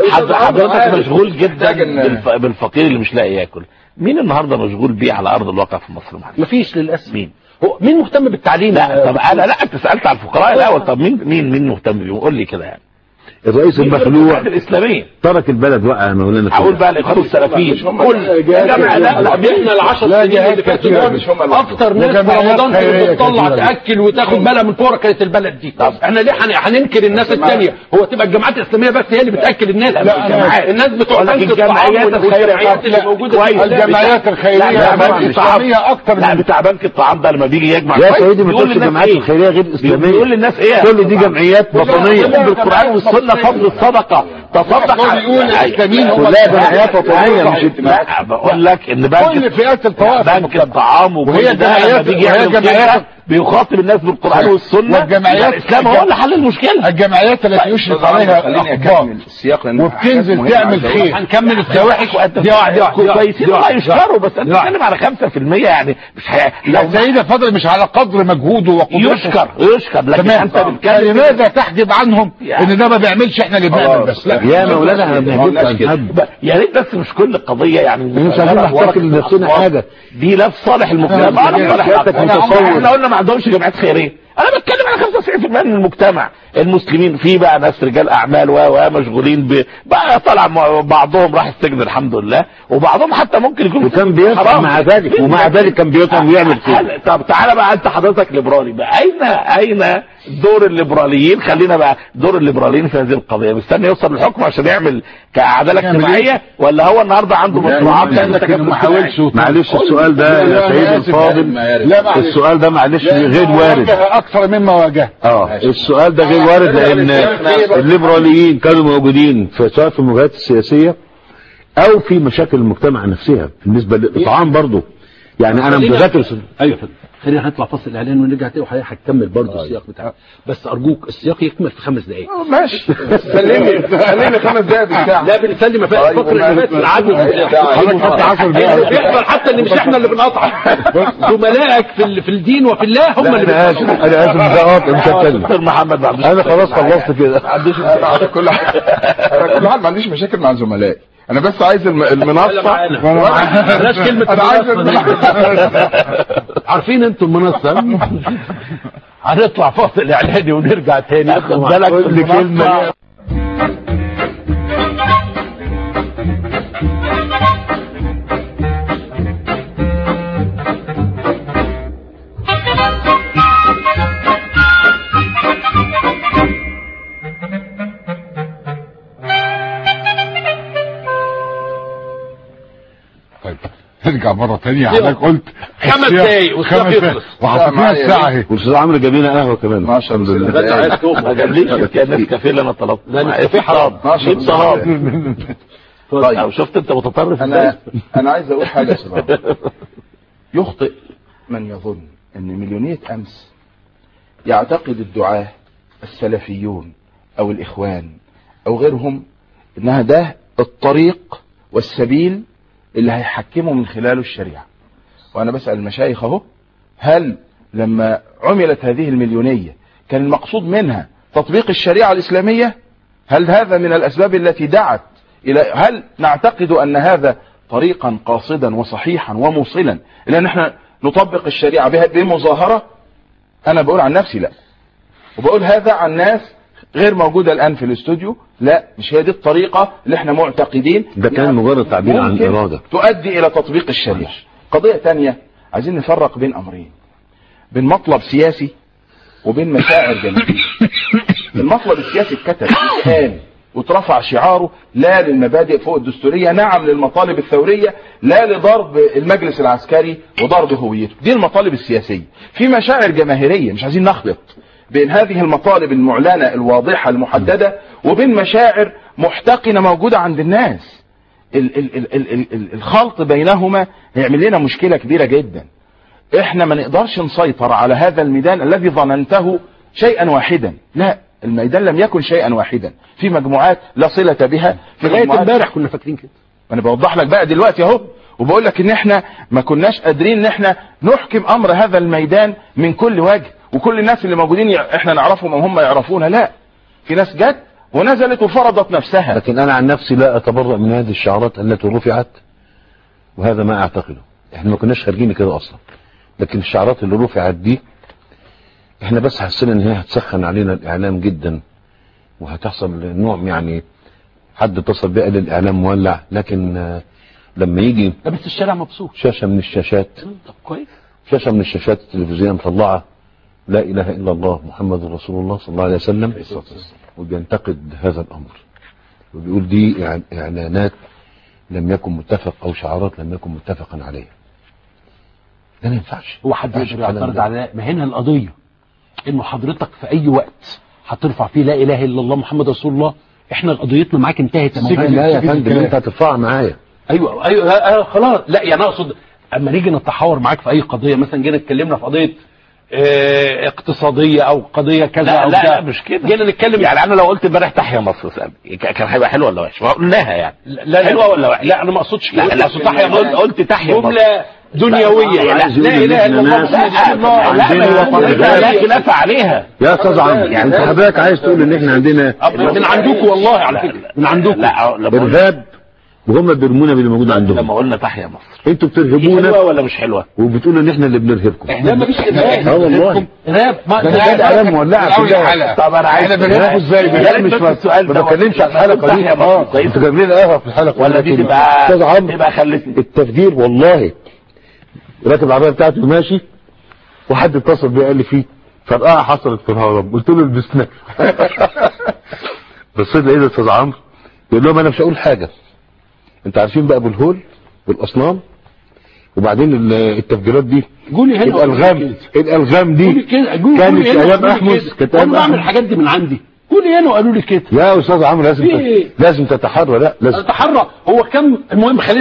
حضرتك مشغول جدا بالفقير اللي مش لاقي ياكل. مين النهارده مشغول بيه على ارض الواقع في مصر؟ مفيش للاسف. مين هو مين مهتم بالتعليم؟ لا طب انا لا انت سالت على الفقراء الاول. طب مين مين مين مهتم بيه؟ قول لي كده يعني. الرئيس المخلوع الاسلاميه ترك البلد وقع يا مولانا. هقول بقى الاخوان السلفيين كل جامعه. لا لا احنا العشر سنين اللي فاتوا اكتر ناس في رمضان كانت بتطلع تاكل وتاخد بالها من فورة كانت البلد دي. طب احنا ليه هننكر الناس الثانيه؟ هو تبقى الجماعات الاسلاميه بس هي اللي بتاكل الناس؟ لا الناس بتوع الجمعيات الخيريه اللي موجوده كويس. الجمعيات الخيريه الاسلاميه اكتر. لا بتاع بنك الطعام ده لما بيجي يجمع يا سيدي ما تقولش الجمعيات الخيريه غير اسلاميه. بيقول للناس ايه؟ كل دي جمعيات وطنيه بالقران والسنه فضل الصدقه. تصدق على يقول الاسلاميين كلها جمعيات وطنيه مش لا بقول لك ان بنك كل فئات الطوائف بنك الطعام وهي جمعيات وهي جمعيات بيخاطب الناس بالقران والسنه والجمعيات الاسلام هو اللي حل المشكله. الجمعيات التي يشرف عليها الاخبار وبتنزل تعمل خير. هنكمل السواحل دي واحده كويسين والله يشكروا بس انت بتتكلم على خمسة في المية يعني مش لا سيدة فضل مش على قدر مجهوده وقدرته. يشكر يشكر لكن انت بتتكلم لماذا تحجب عنهم ان ده ما بيعملش احنا اللي بنعمل بس؟ لا يا مولانا احنا بنحجب يا ريت بس مش كل القضيه يعني مش عايزين نحتكر لنفسنا حاجه دي لا في صالح المجتمع. احنا قلنا ما عندهمش جمعيات خيريه. انا بتكلم على خمسة وتسعين بالمية من المجتمع المسلمين. في بقى ناس رجال اعمال ومشغولين ب... بقى طلع بعضهم راح السجن الحمد لله وبعضهم حتى ممكن يكون وكان بيفهم مع ذلك ومع ذلك كان بيفهم ويعمل كده. طب تعالى بقى انت حضرتك ليبرالي بقى اين اين دور الليبراليين؟ خلينا بقى دور الليبراليين في هذه القضيه. مستني يوصل للحكم عشان يعمل كعداله اجتماعيه ولا هو النهارده عنده مشروعات ثانيه؟ ما حاولش. معلش السؤال ده يا سيدي الفاضل السؤال ده معلش غير وارد اكثر مما واجه. اه السؤال ده غير وارد لان الليبراليين كانوا موجودين في سواء في المواجهات السياسيه او في مشاكل المجتمع نفسها بالنسبه للاطعام برضه. يعني انا متذكر. ايوه فندم، خلينا هنطلع فاصل الاعلان ونرجع تاني وحضرتك هتكمل برضه السياق بتاعك، بس ارجوك السياق يكمل في خمس دقائق. ماشي سلمني سلمني خمس دقائق بالساعه. لا بنسلم يا فندم، الفقره اللي فاتت العدل حضرتك عشر دقائق بيحصل حتى ان مش احنا اللي بنقطع، زملائك في في الدين وفي الله هم اللي انا اسف انا اسف مش هقاطع مش هتكلم. دكتور محمد ما عندوش انا خلاص خلصت كده. ما عنديش انا كل حاجه انا كل حاجه ما عنديش مشاكل مع زملائي، انا بس عايز الم- المنصه. بلاش كلمه انا عايز المنصه. عارفين انتوا المنصه. هنطلع فاصل اعلاني ونرجع تاني. خد بالك كل كلمه. طيب نرجع مرة تانية. حضرتك قلت خمس دقايق والسياق يخلص. وحطينا الساعة اهي. والاستاذ عمرو جاب لنا قهوه كمان. ما شاء الله. ده انت عايز توم ما جابليش كان النسكافيه اللي انا طلبته. ده النسكافيه حرام. جيب صهاب. طيب شفت انت متطرف ازاي؟ انا انا عايز اقول حاجه صراحه. يخطئ من يظن ان مليونية امس يعتقد الدعاة السلفيون او الاخوان او غيرهم انها ده الطريق والسبيل اللي هيحكموا من خلاله الشريعة. وانا بسأل المشايخ اهو، هل لما عملت هذه المليونية كان المقصود منها تطبيق الشريعة الاسلامية؟ هل هذا من الاسباب التي دعت الى، هل نعتقد ان هذا طريقا قاصدا وصحيحا وموصلا الى ان احنا نطبق الشريعة بها بمظاهرة؟ انا بقول عن نفسي لا، وبقول هذا عن ناس غير موجودة الان في الاستوديو. لا، مش هي دي الطريقة اللي احنا معتقدين ده كان مجرد تعبير عن اراده تؤدي الى تطبيق الشريعة. قضية تانية، عايزين نفرق بين امرين، بين مطلب سياسي وبين مشاعر جماهيرية. المطلب السياسي اتكتب قال وترفع شعاره لا للمبادئ فوق الدستورية، نعم للمطالب الثورية، لا لضرب المجلس العسكري وضرب هويته. دي المطالب السياسية. في مشاعر جماهيرية، مش عايزين نخلط بين هذه المطالب المعلنة الواضحة المحددة وبين مشاعر محتقنة موجودة عند الناس. ال ال ال ال ال ال الخلط بينهما هيعمل لنا مشكلة كبيرة جدا. احنا ما نقدرش نسيطر على هذا الميدان الذي ظننته شيئا واحدا. لا، الميدان لم يكن شيئا واحدا، في مجموعات لا صلة بها. في لغايه امبارح كنا فاكرين كده. انا بوضح لك بقى دلوقتي اهو، وبقول لك ان احنا ما كناش قادرين ان احنا نحكم امر هذا الميدان من كل وجه، وكل الناس اللي موجودين احنا نعرفهم وهم يعرفونا. لا، في ناس جت ونزلت وفرضت نفسها. لكن انا عن نفسي لا اتبرأ من هذه الشعارات التي رفعت، وهذا ما اعتقده. احنا ما كناش خارجين كده اصلا، لكن الشعارات اللي رفعت دي احنا بس حسينا ان هي هتسخن علينا الاعلام جدا، وهتحصل نوع يعني حد اتصل بقى للاعلام مولع. لكن آه لما يجي بس الشارع مبسوط. شاشه من الشاشات، طب كويس، شاشه من الشاشات التلفزيونيه مطلعه لا اله الا الله محمد رسول الله صلى الله عليه وسلم، وبينتقد هذا الامر وبيقول دي اعلانات لم يكن متفق او شعارات لم يكن متفقا عليها. ده ما ينفعش. هو حد يقدر يعترض على ما هنا القضيه انه حضرتك في اي وقت هترفع فيه لا اله الا الله محمد رسول الله، احنا قضيتنا معاك انتهت. لا يا فندم انت هترفعها معايا. ايوه ايوه آه خلاص. لا يعني اقصد اما نيجي نتحاور معاك في اي قضيه، مثلا جينا اتكلمنا في قضيه اه اقتصاديه او قضيه كذا لا او لا, كذا، لا مش كده. جينا نتكلم يعني انا لو قلت امبارح تحيا مصر كان هيبقى حلو ولا وحش؟ قلناها يعني. لا حلوه ولا وحش؟ لا انا ما اقصدش كده. لا لا تحيا مصر، قلت تحيا مصر جمله دنيويه. لا اله الا الله محمد رسول الله. لا لا خلاف عليها يا استاذ عمرو. يعني انت حضرتك عايز تقول ان احنا عندنا من عندكم والله على فكره من عندكم ارهاب وهم بيرمونا باللي موجود عندهم. لما قلنا تحيا مصر انتوا بترهبونا حلوه ولا مش حلوه؟ وبتقولوا ان احنا اللي بنرهبكم. احنا ما فيش ارهاب. اه والله ارهاب ما ده انا اعلام مولعه كده. طب انا عايز بنرهبه ازاي؟ ده مش السؤال ده. ما بتكلمش على الحلقه دي. اه انتوا جايبين لنا قهوه في الحلقه ولا دي تبقى استاذ عمرو تبقى خلتني التفجير. والله راكب العربيه بتاعته ماشي وحد اتصل بيه قال لي فيه فرقعه حصلت في الهرم، قلت له البسنا. بصيت لقيت استاذ عمرو يقول لهم انا مش هقول حاجه، انتوا عارفين بقى ابو الهول والاصنام وبعدين التفجيرات دي. قولي هنا الالغام الالغام دي كانت ايام احمس. كانت انا بعمل الحاجات دي من عندي. كل يانو قالوا لي كده. يا استاذ عمرو لازم في إيه؟ لازم تتحرى. لا لازم تتحرى. هو كم المهم خلينا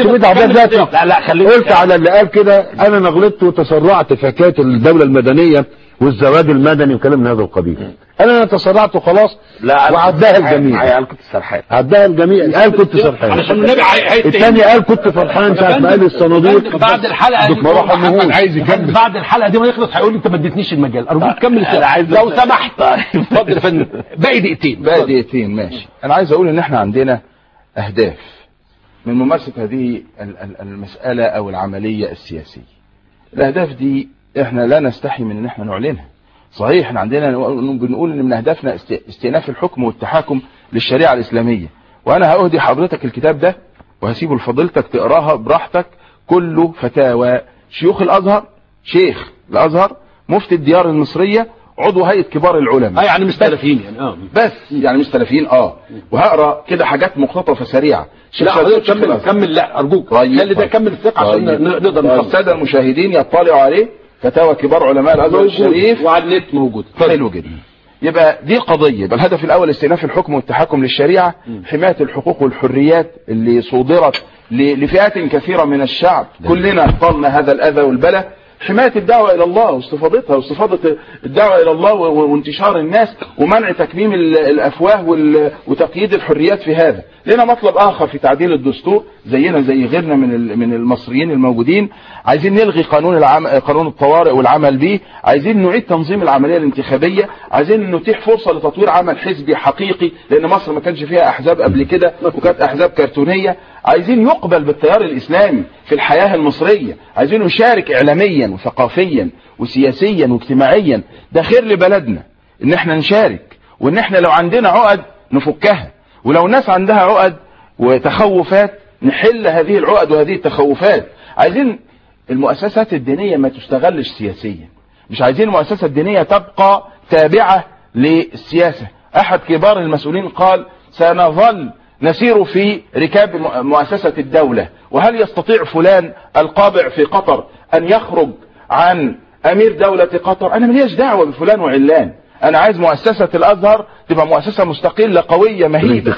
لا لا خلينا قلت على اللي قال كده انا ما غلطت وتسرعت في حكايه الدوله المدنيه والزواج المدني وكلام من هذا القبيل. انا تسرعت وخلاص وعداها الجميع. قال كنت سرحان. عداها الجميع قال كنت سرحان. علشان النبي الثاني قال كنت فرحان ساعه ما قال الصناديق. بعد الحلقه دي ما راح عايز يكمل. بعد الحلقه دي ما يخلص هيقول لي انت ما اديتنيش المجال. ارجوك كمل لو سمحت. اتفضل يا فندم. باقي دقيقتين. باقي دقيقتين ماشي. انا عايز اقول ان احنا عندنا اهداف من ممارسه هذه المساله او العمليه السياسيه. الاهداف دي احنا لا نستحي من ان احنا نعلنها. صحيح احنا عندنا بنقول ان من اهدافنا استئناف الحكم والتحاكم للشريعه الاسلاميه، وانا هأهدي حضرتك الكتاب ده وهسيبه لفضيلتك تقراها براحتك. كله فتاوى شيوخ الازهر، شيخ الازهر، مفتي الديار المصريه، عضو هيئه كبار العلماء. اه يعني مستلفين يعني اه بس يعني مستلفين اه وهقرا كده حاجات مقتطفه سريعه. لا حضرتك كمل كمل. لا ارجوك خلي ده كمل الثقه عشان نقدر نخلص. الساده المشاهدين يطلعوا عليه. فتاوى كبار علماء الازهر الشريف وعلى النت موجود. حلو جدا. يبقى دي قضيه. يبقى الهدف الاول استئناف الحكم والتحكم للشريعه، حمايه الحقوق والحريات اللي صدرت لفئات كثيره من الشعب، كلنا طلنا هذا الاذى والبلاء. حمايه الدعوه الى الله واستفاضتها واستفاضه الدعوه الى الله وانتشار الناس ومنع تكميم الافواه وتقييد الحريات في هذا. لنا مطلب اخر في تعديل الدستور زينا زي غيرنا من من المصريين الموجودين. عايزين نلغي قانون العم... قانون الطوارئ والعمل به. عايزين نعيد تنظيم العمليه الانتخابيه. عايزين نتيح فرصه لتطوير عمل حزبي حقيقي، لان مصر ما كانش فيها احزاب قبل كده وكانت احزاب كرتونيه. عايزين يقبل بالتيار الاسلامي في الحياه المصريه. عايزين يشارك اعلاميا وثقافيا وسياسيا واجتماعيا. ده خير لبلدنا ان احنا نشارك، وان احنا لو عندنا عقد نفكها، ولو الناس عندها عقد وتخوفات نحل هذه العقد وهذه التخوفات. عايزين المؤسسات الدينية ما تستغلش سياسيا. مش عايزين المؤسسة الدينية تبقى تابعة للسياسة. احد كبار المسؤولين قال سنظل نسير في ركاب مؤسسة الدولة، وهل يستطيع فلان القابع في قطر ان يخرج عن امير دولة قطر؟ انا ملياش دعوة بفلان وعلان. انا عايز مؤسسة الازهر تبقى مؤسسة مستقلة قوية مهيبة.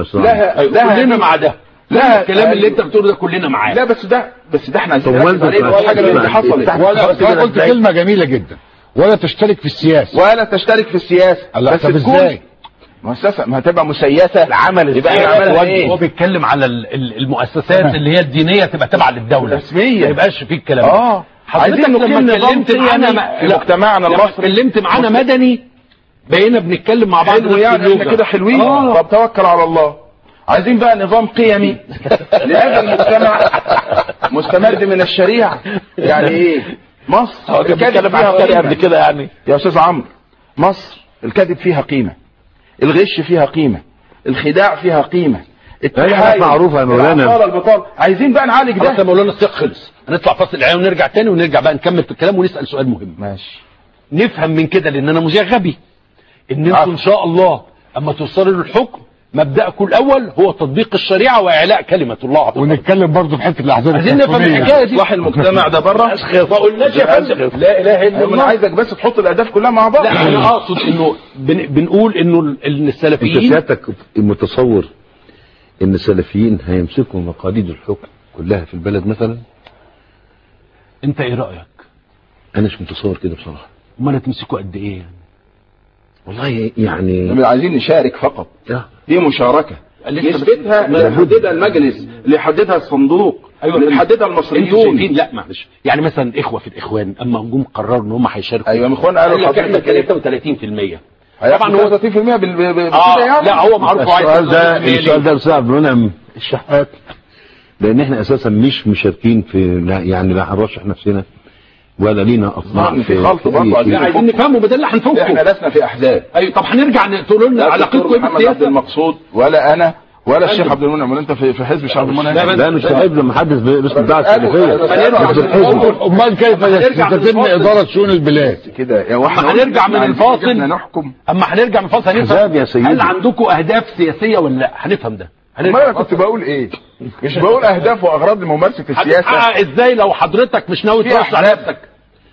لها لها كلنا مع ده. لا الكلام اللي انت بتقوله ده كلنا معاه. لا بس ده بس ده احنا عايزين نركز عليه. هو حاجه اللي حصلت. ولا قلت كلمه جميله جدا، ولا تشترك في السياسه. ولا تشترك في السياسه. بس ازاي مؤسسه ما هتبقى مسيسه العمل يبقى عملها ايه؟ هو بيتكلم على المؤسسات اللي هي الدينيه تبقى تابعه للدوله رسميه، ما يبقاش فيه الكلام ده. اه عايزين لما اتكلمت معانا في مجتمعنا المصري، اتكلمت معانا مدني بقينا بنتكلم مع بعض يعني احنا كده حلوين. طب توكل على الله. عايزين بقى نظام قيمي لهذا المجتمع مستمد من الشريعه. يعني ايه؟ مصر الكذب فيها قبل كده يعني يا استاذ عمرو. مصر الكذب فيها قيمه، الغش فيها قيمه، الخداع فيها قيمه، التحايل معروفه يا مولانا. البطاله. عايزين بقى نعالج ده. يا مولانا السياق خلص. هنطلع فاصل الاعلان ونرجع تاني ونرجع بقى نكمل في الكلام ونسال سؤال مهم. ماشي. نفهم من كده لان انا مذيع غبي ان انتم ان شاء الله اما توصلوا للحكم مبدأكم الاول هو تطبيق الشريعه واعلاء كلمه الله. ونتكلم برضه في حته الاحزاب. عايزين نفهم الحكايه دي. صح المجتمع ده بره ما قلناش يا فندم لا اله الا الله. انا عايزك بس تحط الاهداف كلها مع بعض. لا انا اقصد انه بن بنقول انه ان السلفيين انت سيادتك متصور ان السلفيين هيمسكوا مقاليد الحكم كلها في البلد مثلا؟ انت ايه رايك؟ انا مش متصور كده بصراحه. امال هتمسكوا قد ايه يعني؟ والله يعني عايزين نشارك فقط. اه دي مشاركه نسبتها اللي يحددها المجلس، اللي يحددها الصندوق، ايوه اللي يحددها المصريون. لا معلش يعني مثلا اخوه في الاخوان اما هم قرروا ان هم هيشاركوا. ايوه الاخوان قالوا لك احنا ثلاثة وثلاثين بالمية. طبعا هو ثلاثين بالمية بال آه يعني. لا هو معروف. السؤال ده السؤال ده بسبب منعم الشحات، لان احنا اساسا مش مشاركين في يعني لا هنرشح نفسنا ولا لينا اطماع في خلط برضه. عايزين نفهمه بدل اللي هنفوقه. احنا لسنا في احزاب. ايوه طب هنرجع تقولوا لنا علاقتكم ايه بالسياسه؟ المقصود ولا انا ولا الشيخ عبد المنعم. ولا انت في في حزب الشيخ عبد المنعم؟ لا مش حزب محدث باسم بتاع السلفيه. امال كيف تتم اداره شؤون البلاد كده يا واحنا هنرجع من الفاصل نحكم. اما هنرجع من الفاصل هنفهم هل عندكم اهداف سياسيه ولا لا. هنفهم ده. ما انا كنت بقول ايه؟ مش بقول اهداف واغراض لممارسه السياسه. هتحقق ازاي لو حضرتك مش ناوي توسع نفسك؟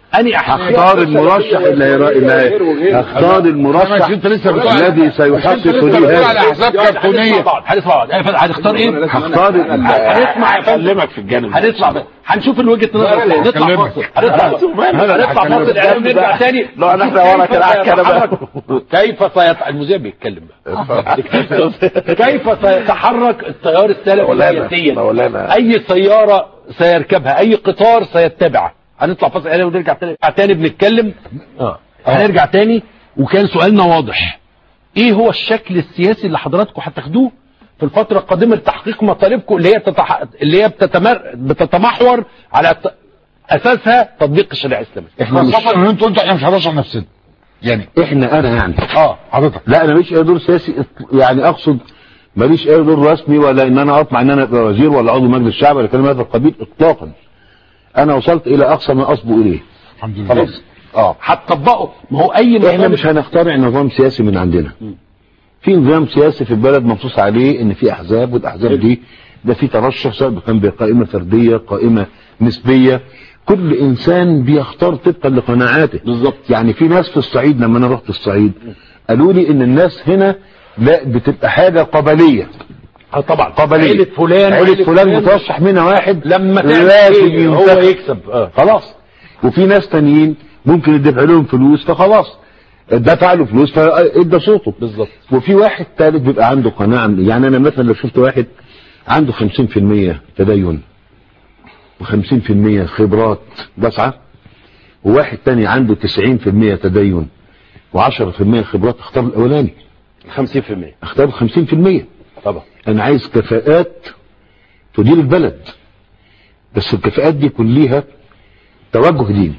اني هختار المرشح اللي هيرأي هختار المرشح الذي سيحقق لي هذا. على احزاب كرتونيه هنسمع بعض. هنختار ايه؟ هختار هنسمع اكلمك في الجانب ده. هنطلع هنشوف الوجهه نظر. نطلع فاصل. هنطلع هنطلع فاصل اعلان ونرجع تاني. لو احنا ورا كده على الكلام. كيف سيتحرك المذيع بيتكلم بقى كيف سيتحرك التيار السلفي سياسيا؟ اي سياره سيركبها، اي قطار سيتبعه. هنطلع فاصل اعلان ونرجع تاني تاني بنتكلم. اه هنرجع تاني. وكان سؤالنا واضح، ايه هو الشكل السياسي اللي حضراتكم هتاخدوه في الفتره القادمه لتحقيق مطالبكم اللي هي تتح... اللي هي بتتمر... بتتمحور على ت... اساسها تطبيق الشريعه الاسلاميه. احنا مش انتوا انتوا احنا مش هنرشح نفسنا يعني احنا انا يعني اه حضرتك لا انا ماليش اي دور سياسي، يعني اقصد ماليش اي دور رسمي، ولا ان انا اطمع ان انا ابقى وزير ولا عضو مجلس الشعب ولا كلام هذا القبيل اطلاقا. انا وصلت الى اقصى ما اصبو اليه. الحمد لله. خلاص اه هتطبقوا. ما هو اي احنا مش هنخترع نظام سياسي من عندنا. في نظام سياسي في البلد منصوص عليه ان في احزاب، والاحزاب دي ده في ترشح سواء كان بقائمه فرديه قائمه نسبيه، كل انسان بيختار طبقا لقناعاته. بالظبط. يعني في ناس في الصعيد لما انا رحت الصعيد قالوا لي ان الناس هنا لا بتبقى حاجه قبليه. اه طبعا قبليه. عيله فلان عيله فلان مترشح منها واحد لما لازم إيه هو يكسب. اه خلاص. وفي ناس تانيين ممكن يدفع لهم فلوس فخلاص دفع له فلوس فادى صوته. بالظبط. وفي واحد ثالث بيبقى عنده قناعه. يعني انا مثلا لو شفت واحد عنده خمسين في المية تدين وخمسين في المية خبرات واسعه، وواحد تاني عنده تسعين في المية تدين وعشرة في المية خبرات، اختار الاولاني. خمسين في المية اختار خمسين في المية. طبعا انا عايز كفاءات تدير البلد، بس الكفاءات دي كلها توجه ديني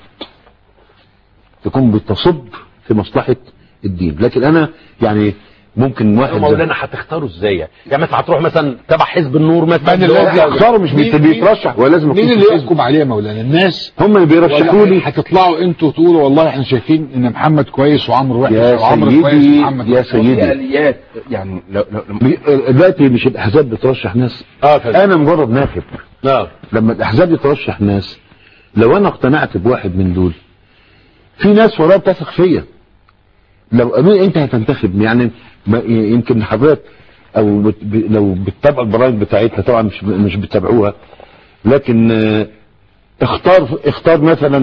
تكون بتصب في مصلحة الدين. لكن انا يعني ممكن واحد مولانا هتختاروا ازاي؟ يعني مثلا هتروح مثلا تبع حزب النور مثلا من اللي اختاره مش بيترشح ولا لازم. مين اللي يحكم عليه يا مولانا؟ الناس هم اللي بيرشحوا لي. هتطلعوا انتوا تقولوا والله احنا شايفين ان محمد كويس وعمرو وحش يا وعمرو كويس سيدي ومحمد يا وحش. سيدي آليات يعني لو لو دلوقتي مش الاحزاب بترشح ناس. اه فعلا. انا مجرد ناخب. اه لما الاحزاب بترشح ناس، لو انا اقتنعت بواحد من دول في ناس وراها بتثق فيا. لو قالوا انت هتنتخب يعني يمكن حضرتك او بت ب لو بتتابع البرامج بتاعتها، طبعا مش مش بتتابعوها، لكن اه اختار اختار مثلا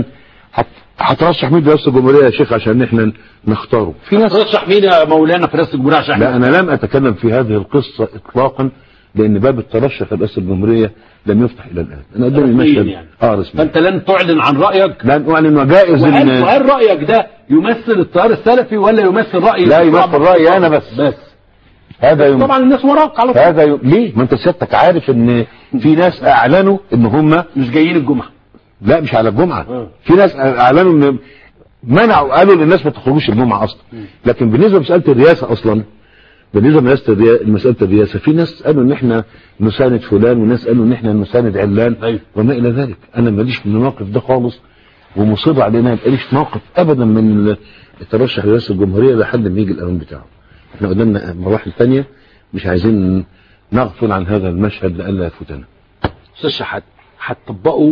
هترشح مين لرئاسة الجمهورية يا شيخ عشان احنا نختاره. في ناس ترشح مين يا مولانا في رئاسة الجمهورية عشان لا انا لم اتكلم في هذه القصة اطلاقا، لان باب الترشح لرئاسة الجمهورية لم يفتح الى الان. انا قدامي المشهد يعني. اه رسمي. فانت لن تعلن عن رايك؟ لن اعلن وجائز ان ان هل رايك ده يمثل التيار السلفي ولا يمثل راي؟ لا يمثل رايي انا بس. بس هذا يم... طبعا الناس وراك على طول. هذا يم... ليه؟ ما انت سيادتك عارف ان في ناس اعلنوا ان هم مش جايين الجمعه. لا مش على الجمعه. م. في ناس اعلنوا ان منعوا قالوا للناس ما تخرجوش الجمعه اصلا. م. لكن بالنسبه لمساله الرئاسه اصلا، بالنسبه لمساله الرئاسه في ناس قالوا ان احنا نساند فلان وناس قالوا ان احنا نساند علان. أيوه. وما الى ذلك. انا ماليش في الموقف ده خالص، ومصر على ان ما يبقاليش موقف ابدا من الترشح لرئاسه الجمهوريه لحد ما يجي الاوان بتاعه. احنا قدامنا مراحل ثانيه مش عايزين نغفل عن هذا المشهد لئلا يفوتنا. استاذ شحات، هتطبقوا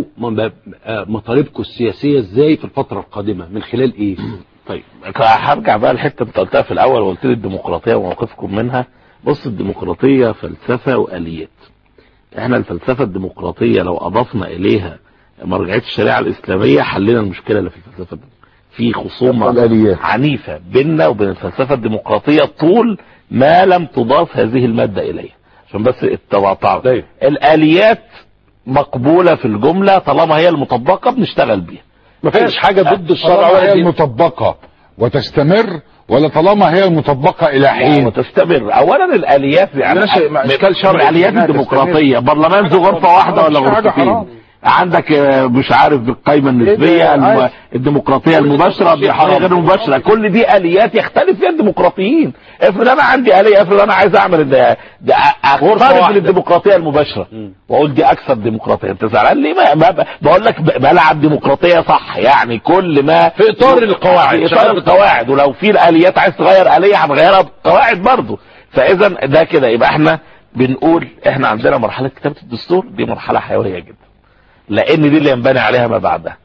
مطالبكم السياسيه ازاي في الفتره القادمه من خلال ايه؟ طيب هرجع بقى الحته انت قلتها في الاول وقلت لي الديمقراطيه وموقفكم منها. بص، الديمقراطيه فلسفه واليات. احنا الفلسفه الديمقراطيه لو اضفنا اليها مرجعيه الشريعه الاسلاميه حلينا المشكله اللي في الفلسفه دي. في خصومه عنيفه بيننا وبين الفلسفه الديمقراطيه طول ما لم تضاف هذه الماده اليها، عشان بس التواطع. الاليات مقبوله في الجمله طالما هي المطبقه بنشتغل بيها. ما فيش حاجه ضد الشرع ولا هي المطبقه وتستمر، ولا طالما هي المطبقه الى حين وتستمر. اولا الاليات يعني اشكال شرعي، الاليات الديمقراطيه برلمان ذو غرفه واحده ولا غرفتين، عندك مش عارف بالقايمه النسبيه الم... الديمقراطيه المباشره بالحريه غير المباشره، كل دي اليات يختلف فيها الديمقراطيين. افرض انا عندي اليه، افرض انا عايز اعمل ده اختار في الديمقراطيه المباشره واقول دي اكثر ديمقراطيه، انت زعلان ليه؟ ما, ما بقول لك بلعب ديمقراطيه صح، يعني كل ما في اطار القواعد، في اطار القواعد، ولو في الاليات عايز تغير اليه هنغيرها بالقواعد برضه. فاذا ده كده يبقى احنا بنقول احنا عندنا مرحله كتابه الدستور، دي مرحله حيويه جدا، لان دي اللي ينبني عليها ما بعدها.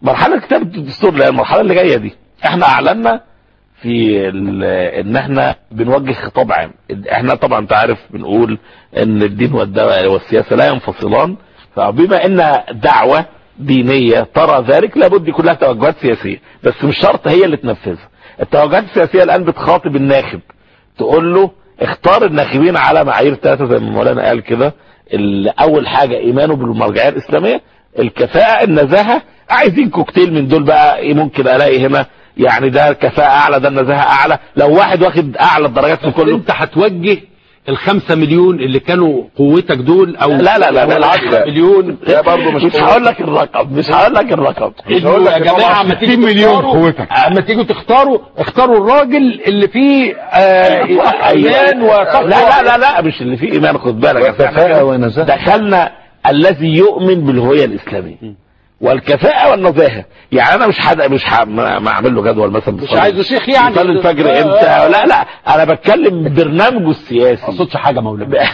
مرحله كتابه الدستور اللي هي المرحله اللي جايه دي احنا اعلنا في ان احنا بنوجه خطاب عام. احنا طبعا انت عارف بنقول ان الدين والدولة والسياسه لا ينفصلان، فبما ان دعوه دينيه ترى ذلك لابد يكون لها توجهات سياسيه، بس مش شرط هي اللي تنفذها. التوجهات السياسيه الان بتخاطب الناخب تقول له اختار الناخبين على معايير ثلاثه زي ما مولانا قال كده. اول حاجه ايمانه بالمرجعيه الاسلاميه، الكفاءه، النزاهه. عايزين كوكتيل من دول بقى، ايه ممكن الاقي هنا يعني ده كفاءه اعلى، ده النزاهه اعلى. لو واحد واخد اعلى الدرجات في كله، انت هتوجه الخمسة مليون اللي كانوا قوتك دول او لا لا لا العشرة مليون ده برضه مش مش هقول لك الرقم مش هقول لك الرقم مش هقول لك يا جماعه ما تيجوا مليون تختاروا قوتك. اما تيجوا تختاروا اختاروا الراجل اللي فيه آه ايمان وتقوى. لا لا لا لا مش اللي فيه ايمان، خد بالك وكفاءة ونزاهة. دخلنا الذي يؤمن بالهويه الاسلاميه والكفاءه والنزاهه. يعني انا مش حد مش ح... ما اعمل له جدول مثلا مش عايزه شيخ يعني يصلي الفجر امتى. لا لا انا بتكلم برنامجه السياسي. ما اقصدش حاجه مولانا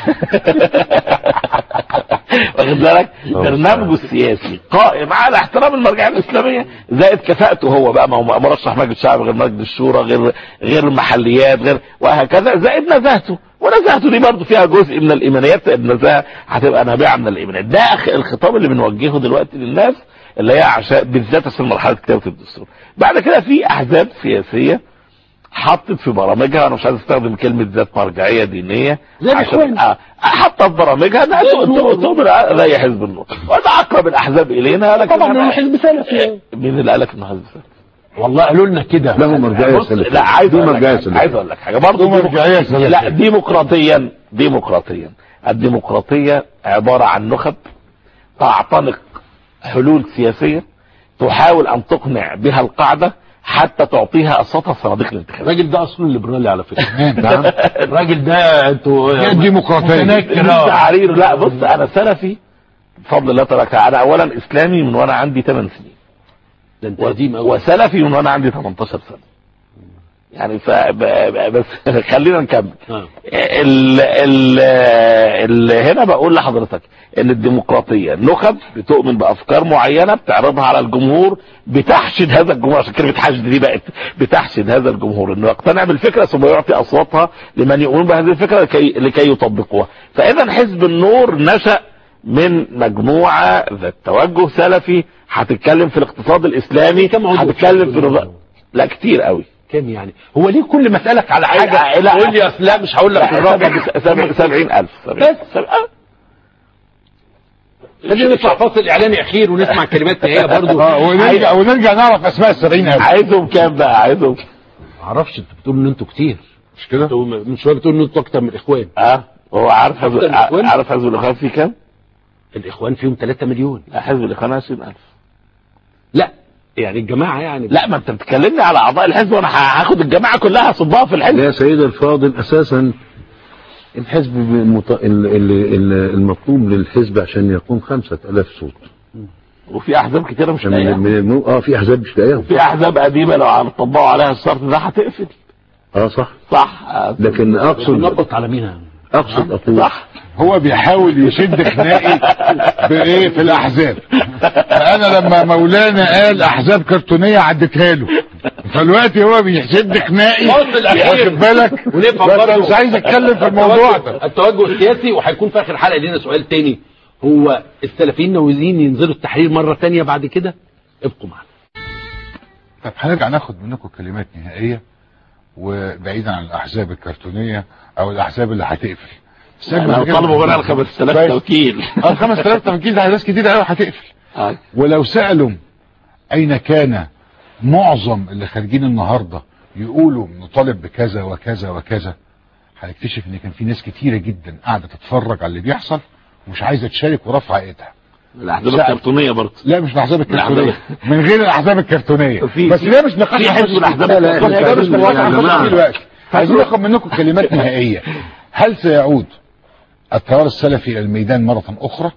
واخد بالك؟ برنامجه السياسي قائم على احترام المرجعيه الاسلاميه زائد كفاءته هو بقى، ما هو مرشح مجلس الشعب غير مجلس الشورى غير غير المحليات غير وهكذا، زائد نزاهته. ونزاهته دي برضه فيها جزء من الايمانيات، النزاهه هتبقى نابعه من الايمانيات. ده الخطاب اللي بنوجهه دلوقتي للناس اللي هي عشان بالذات في مرحله كتابه الدستور. بعد كده في احزاب سياسيه حطت في برامجها، انا مش عايز استخدم كلمه ذات مرجعيه دينيه عشان آه حطت في برامجها انها تؤمن زي حزب النور، وده اقرب الاحزاب الينا. لكن طبعا حزب سلفي. مين اللي قال لك انه حزب سلفي؟ والله قالوا لنا كده له مرجعيه سلفيه. لا عايز له اقول مرجعيه لك سلفيه. عايز اقول لك حاجه برضه مرجعيه سلفيه. لا ديمقراطيا ديمقراطيا الديمقراطيه عباره عن نخب تعتنق حلول سياسيه تحاول ان تقنع بها القاعده حتى تعطيها اصواتها في صناديق الانتخابات. الراجل ده اصلا ليبرالي على فكره. نعم. الراجل ده انتوا الديمقراطيه تعرير. لا بص انا سلفي بفضل الله تبارك وتعالى. انا اولا اسلامي من وانا عندي ثمان سنين، ده انت قديم قوي. وسلفي من وانا عندي ثمانية عشر سنه. يعني ف بس خلينا نكمل. ال ال ال هنا بقول لحضرتك ان الديمقراطيه نخب بتؤمن بافكار معينه بتعرضها على الجمهور، بتحشد هذا الجمهور. عشان كلمه حشد دي بقت بتحشد هذا الجمهور انه يقتنع بالفكره ثم يعطي اصواتها لمن يؤمن بهذه الفكره لكي لكي يطبقوها. فاذا حزب النور نشأ من مجموعه ذات توجه سلفي هتتكلم في الاقتصاد الاسلامي، هتتكلم في الرضا. لا كتير قوي. كم يعني؟ هو ليه كل ما اسالك على حاجه قول لي اصل لا مش هقول لك الرقم. سبعين ألف بس لازم نطلع فاصل اعلاني اخير ونسمع كلمات نهائيه برضه. ونرجع ونرجع نعرف اسماء السبعين ألف. عايزهم كام بقى؟ عايزهم ما اعرفش. انت بتقول ان انتوا كتير مش كده؟ من شويه بتقول ان انتوا اكتر من الاخوان. اه هو عارف حزب عارف حزب الاخوان فيه كام؟ الاخوان فيهم ثلاثة مليون. لا حزب الاخوان عشرين ألف. لا يعني الجماعه يعني لا ما انت بتكلمني على اعضاء الحزب وانا هاخد الجماعه كلها اصبها في الحزب. يا سيد الفاضل اساسا الحزب المط... ال- ال- ال- المطلوب للحزب عشان يقوم خمسة آلاف صوت. وفي احزاب كتيره مش من لاقيه. من الم... اه في احزاب مش لاقيهم. في احزاب قديمه لو هنطبقوا عليها الشرط ده هتقفل. اه صح. صح. لكن اقصد نبط على مين؟ اقصد اقول صح. هو بيحاول يشد خناقي بايه في الاحزاب. فانا لما مولانا قال احزاب كرتونيه عديتها له، فالوقت هو بيشد خناقي واخد بالك. ونفهم بس برضه مش عايز اتكلم في الموضوع ده. التوجه السياسي. وهيكون في اخر حلقه لينا سؤال تاني، هو السلفيين ناويين ينزلوا التحرير مره تانية بعد كده؟ ابقوا معنا. طب هنرجع ناخد منكم كلمات نهائيه، وبعيدا عن الاحزاب الكرتونيه او الاحزاب اللي هتقفل. انا طالبوا بقى ال خمسة آلاف توكيل. اه خمسة آلاف توكيل ده ناس كتير قوي هتقفل. آه. ولو سالوا اين كان معظم اللي خارجين النهارده يقولوا نطالب بكذا وكذا وكذا، هنكتشف ان كان في ناس كتيره جدا قاعده تتفرج على اللي بيحصل ومش عايزه تشارك ورافعه ايدها. الاحزاب الكرتونيه برضه. لا مش الاحزاب الكرتونيه، من غير الاحزاب الكرتونيه. بس ده مش نقاش في حزب الاحزاب الكرتونيه، ده مش نقاش دلوقتي. عايزين ناخد منكم كلمات نهائيه. هل سيعود التيار السلفي الى الميدان مره اخرى؟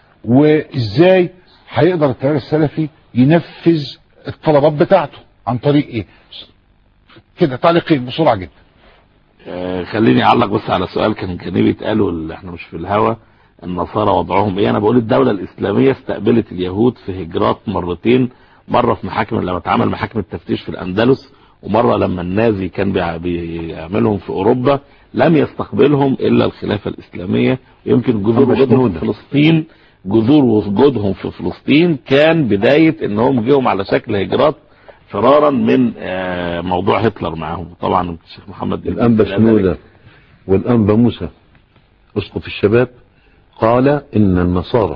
وازاي هيقدر التيار السلفي ينفذ الطلبات بتاعته عن طريق ايه؟ كده تعليقين بسرعه جدا. آه خليني اعلق بس على سؤال كان كان بيتقالوا اللي احنا مش في الهوا، النصارى وضعهم ايه؟ انا بقول الدوله الاسلاميه استقبلت اليهود في هجرات مرتين مره في محاكم لما اتعمل محاكم التفتيش في الاندلس، ومره لما النازي كان بيعملهم في اوروبا، لم يستقبلهم الا الخلافه الاسلاميه. يمكن جذور وجودهم في فلسطين جذور وجودهم في فلسطين كان بدايه انهم جيهم على شكل هجرات فرارا من موضوع هتلر معاهم. طبعا الشيخ محمد الانبا شنوده والانبا موسى اسقف الشباب قال ان النصارى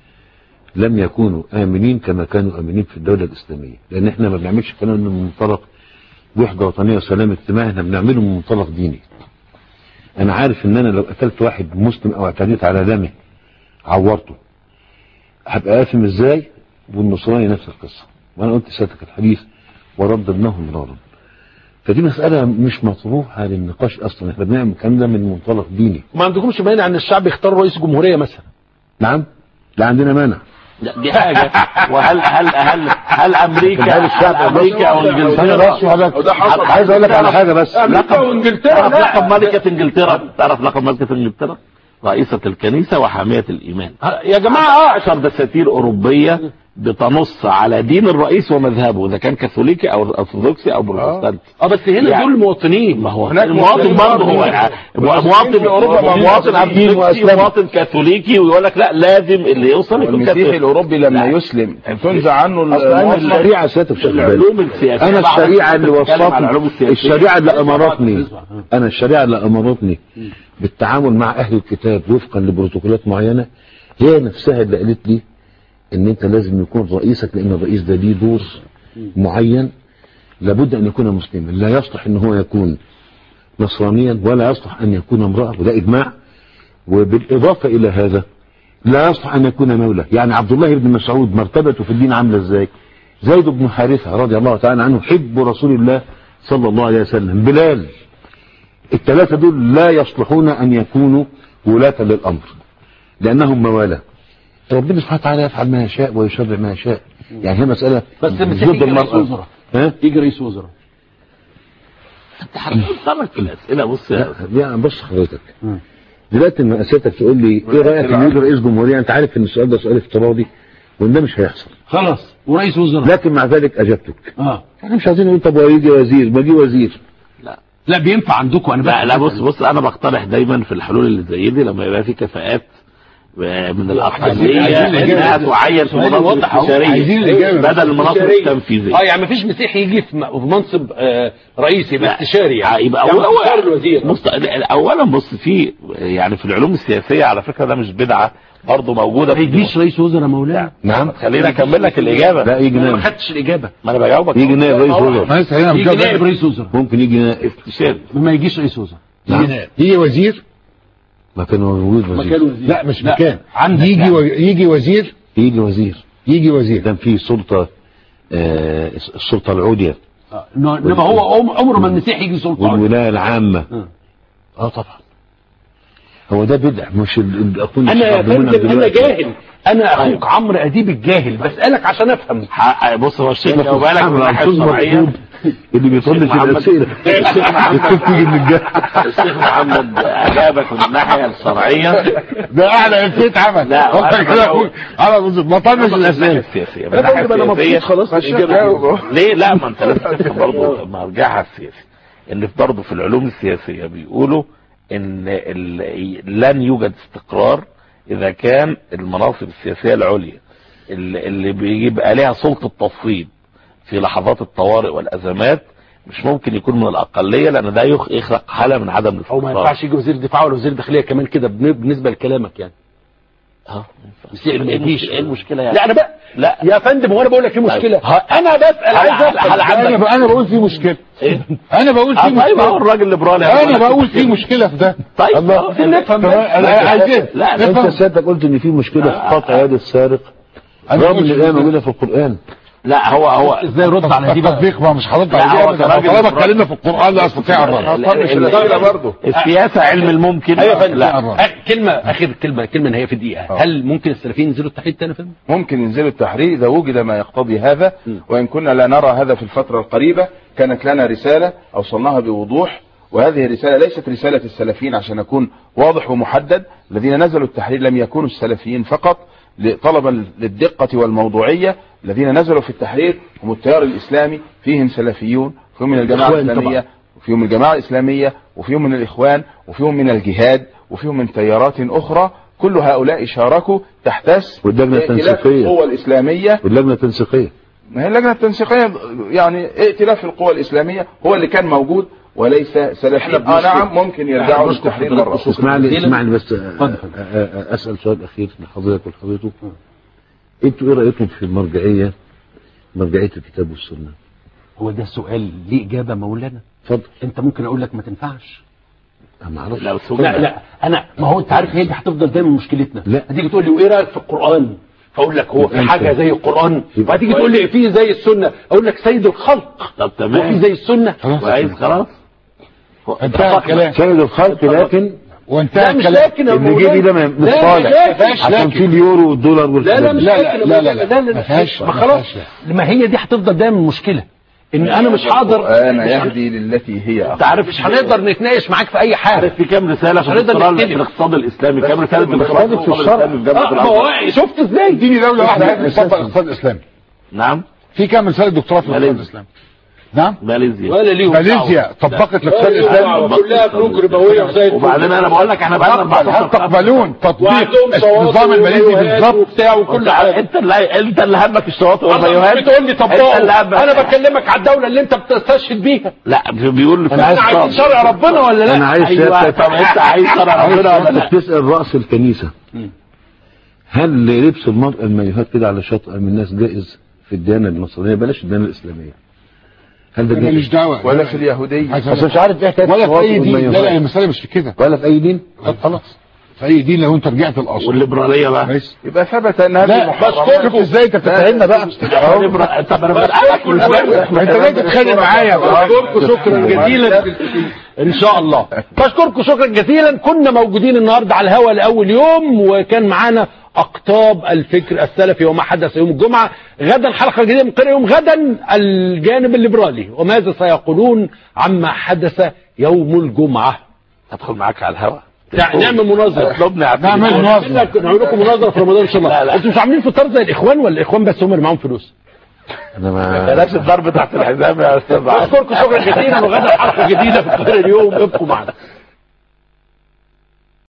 لم يكونوا امنين كما كانوا امنين في الدوله الاسلاميه، لان احنا ما بنعملش كلام من منطلق وحده وطنيه وسلام اجتماعي، احنا بنعمله من منطلق ديني. انا عارف ان انا لو قتلت واحد مسلم او اعتديت على دمه عورته هبقى آثم ازاي، والنصراني نفس القصه. وانا قلت سيادتك الحديث ورددناه مرارا. فدي مساله مش مطروحه للنقاش اصلا، احنا بنعمل الكلام ده من منطلق ديني. ما عندكمش مانع ان الشعب يختار رئيس جمهوريه مثلا؟ نعم، لا عندنا مانع. لا دي حاجه. وهل هل هل هل امريكا هل الشعب امريكا او انجلترا؟ عايز اقول لك على حاجه بس. امريكا وانجلترا. تعرف لقب ملكه انجلترا؟ تعرف لقب ملكه انجلترا؟ رئيسة الكنيسة وحامية الإيمان. يا جماعة عشر دساتير أوروبية بتنص على دين الرئيس ومذهبه، إذا كان كاثوليكي أو أرثوذكسي أو بروتستانتي. اه بس هنا يعني دول مواطنين. ما هو هناك المواطن برضه هو مواطن في أوروبا، مواطن أرثوذكسي ومواطن كاثوليكي، ويقول لك لا لازم اللي يوصل يكون كاثوليكي. المسيحي الأوروبي لما يسلم تنزع عنه الشريعة سيادة العلوم السياسية. أنا الشريعة اللي وصلتني، الشريعة اللي أمرتني، أنا الشريعة اللي أمرتني بالتعامل مع أهل الكتاب وفقا لبروتوكولات معينة، هي نفسها اللي قالت لي ان انت لازم يكون رئيسك، لان الرئيس ده ليه دور معين، لابد ان يكون مسلما، لا يصلح ان هو يكون نصرانيا ولا يصلح ان يكون امرأة، وده اجماع. وبالاضافة الى هذا لا يصلح ان يكون مولى. يعني عبد الله بن مسعود مرتبته في الدين عاملة ازاي؟ زيد بن حارثة رضي الله تعالى عنه حب رسول الله صلى الله عليه وسلم، بلال، الثلاثة دول لا يصلحون ان يكونوا ولاة للامر لانهم موالى. ربنا سبحانه وتعالى يفعل ما يشاء ويشرع ما يشاء. يعني هي مسألة بس ضد المرأة. ها؟ يجي رئيس وزراء. انت هتطلق في الأسئلة. بص يا بص حضرتك دلوقتي لما اسئلتك تقول لي ايه رأيك ان يجي رئيس جمهورية، انت عارف ان السؤال ده سؤال افتراضي وان ده مش هيحصل. خلاص ورئيس وزراء. لكن مع ذلك اجابتك اه احنا مش عايزين نقول طب ويجي وزير، ما يجي وزير. لا لا بينفع عندكم. انا لا لا بص بص انا بقترح دايما في الحلول اللي زي دي لما يبقى في كفاءات من الأقلية انها تعين في مناصب استشارية بدل المناصب التنفيذية. اه يعني مفيش مسيحي يجي في منصب آه رئيسي يبقى استشاري. يعني يبقى يعني اولا الوزير. اولا بص في يعني في العلوم السياسية على فكرة ده مش بدعة برضه موجودة. ما يجيش رئيس وزراء مولانا. نعم خلينا اكمل لك الإجابة. لا يجي نائب. ما خدتش الإجابة. ما انا بجاوبك. يجي نائب رئيس وزراء. يجي نائب رئيس وزراء. ممكن يجي نائب استشاري. ما يجيش رئيس وزراء. يجي نائب. يجي وزير. مكان وجود وزير. لا مش لا. مكان. يجي يعني. و... يجي وزير. يجي وزير. يجي وزير. كان في سلطة آه السلطة العليا. انما هو عمره ما المسيحي يجي سلطة عليا. والولاية العامة. اه, آه طبعا. هو ده بدع مش ال... اكون انا يا فندم انا جاهل. انا اخوك عمرو اديب الجاهل بسالك عشان افهم. بص هو الشيخ لو بالك من الناحيه الشرعيه اللي بيطلش الاسئله الشيخ محمد اجابك من الناحيه الشرعيه ده اعلى افيه اتعمل. لا انا ما طنش الاسئله السياسيه من الناحيه السياسيه خلاص ليه. لا ما انت لازم تفهم برضه مرجعها السياسي ان برضه في العلوم السياسيه بيقولوا ان لن يوجد استقرار اذا كان المناصب السياسيه العليا اللي بيبقى لها سلطه تصويب في لحظات الطوارئ والازمات مش ممكن يكون من الاقليه، لان ده يخلق حاله من عدم الاستقرار. او ما ينفعش يجي وزير دفاع ولا وزير داخليه كمان كده بالنسبه لكلامك يعني. اه ما يجيش. ايه المشكله يعني؟ لا انا بقى لا يا فندم هو انا بقول لك في مشكله. انا بسال عايز افهم. انا انا بقول في مشكله. ايه انا بقول في مشكله. طيب هو الراجل الليبرالي انا بقول في مشكله في ده. طيب الله نفهم. عايزين لا انت سيادتك قلت ان في مشكله في قطع يد السارق رغم ان الايه موجوده في القران. لا هو هو ازاي رد على دي تطبيق ما مش هرد على دي. طالما اتكلمنا في القران لا استطيع الرد. برضه السياسه علم الممكن. ايوه لا كلمه اخر كلمه كلمه نهائيه في دقيقه. هل ممكن السلفيين ينزلوا التحرير تاني فندم؟ ممكن ينزلوا التحرير اذا وجد ما يقتضي هذا، وان كنا لا نرى هذا في الفتره القريبه. كانت لنا رساله اوصلناها بوضوح، وهذه الرساله ليست رساله السلفيين عشان اكون واضح ومحدد. الذين نزلوا التحرير لم يكونوا السلفيين فقط، طلبا للدقة والموضوعية. الذين نزلوا في التحرير هم التيار الإسلامي، فيهم سلفيون، فيهم من الجماعة الإسلامية، وفيهم من الجماعة الإسلامية، وفيهم من الإخوان، وفيهم من الجهاد، وفيهم من تيارات أخرى. كل هؤلاء شاركوا تحت ائتلاف القوى الإسلامية. واللجنة التنسيقية، ما هي اللجنة التنسيقية يعني ائتلاف القوى الإسلامية هو اللي كان موجود وليس سلفي. آه نعم ممكن يرجعوا للتحرير مرة. اسمعني اسمعني بس أسأل سؤال أخير لحضرتك ولحضرته. أنتوا إيه رأيكم في المرجعية، مرجعية الكتاب والسنة؟ هو ده سؤال ليه إجابة مولانا؟ اتفضل. أنت ممكن أقول لك ما تنفعش. ما اعرفش. لا لا, لا انا ما هو انت عارف هي دي هتفضل دايما مشكلتنا. لا هتيجي تقول لي وايه رايك في القران، فاقول لك هو في حاجه زي القران، وهتيجي تقول لي في زي السنه، اقول لك سيد الخلق. طب تمام، وفي زي السنه عايز خلاص انتهى الكلام. سيد الخلق لكن وانتهى الكلام. لكن اللي جه ده مش صالح عشان في اليورو والدولار والحاجات. لا لا مش لا لا لا لا ما فيهاش. ما خلاص، ما هي دي هتفضل دايما مشكله، ان انا مش هقدر. انا يهدي للتي هي. انت عارف مش هنقدر نتناقش معاك في اي حاجه. في كام رساله في الاقتصاد الاسلامي، كام رساله في الاقتصاد في الشرع. شفت ازاي؟ اديني دوله واحده بتطبق الاقتصاد الاسلامي. نعم. في كام رساله دكتوراه في الاقتصاد الاسلامي؟ نعم. ماليزيا ولا ليهم ماليزيا طبقت الاقتصاد الاسلامي كلها بنوك ربويه وزي. وبعدين انا بقول لك احنا بقى هل تقبلون تطبيق النظام الماليزي بالظبط وبتاع وكل حاجه؟ انت اللي انت اللي همك الشواطئ والبيوهات. بتقول لي طبقوا. انا بكلمك على الدوله اللي انت بتستشهد بيها. لا بيقول انا عايز شرع ربنا ولا لا؟ انا عايز ايوه. طب انت عايز شرع ربنا ولا لا؟ تسال راس الكنيسه، هل لبس المرأة المايوهات كده على شاطئ من الناس جائز في الديانه النصرانيه؟ بلاش الديانه الاسلاميه. هل ده ماليش دعوه ولا في اليهوديه؟ بس مش عارف ايه حكايه ولا في اي دين. لا لا المساله مش في كده. ولا في اي دين. خلاص في اي دين لو انت رجعت الاصل. والليبراليه بقى يبقى ثبت ان هذه محرمات. شوف ازاي انت بتتهمنا بقى. طب انا بسالك انت ليه تتخانق معايا؟ بشكركم شكرا جزيلا ان شاء الله. بشكركم شكرا جزيلا. كنا موجودين النهارده على الهواء لاول يوم، وكان معانا اقطاب الفكر السلفي وما حدث يوم الجمعه. غدا حلقه جديده من قرية يوم غدا الجانب الليبرالي وماذا سيقولون عما حدث يوم الجمعه. ادخل معاك على الهواء نعمل مناظره. اطلبني نعمل مناظره. نعمل لكم مناظره في رمضان ان شاء الله. انتوا مش عاملين فطار زي الاخوان ولا الاخوان بس هم اللي معاهم فلوس؟ انا ما بلاش الضرب تحت الحزام يا استاذ. اشكركم شكرا جزيلا، وغدا حلقه جديده في قرية اليوم. ابقوا معنا.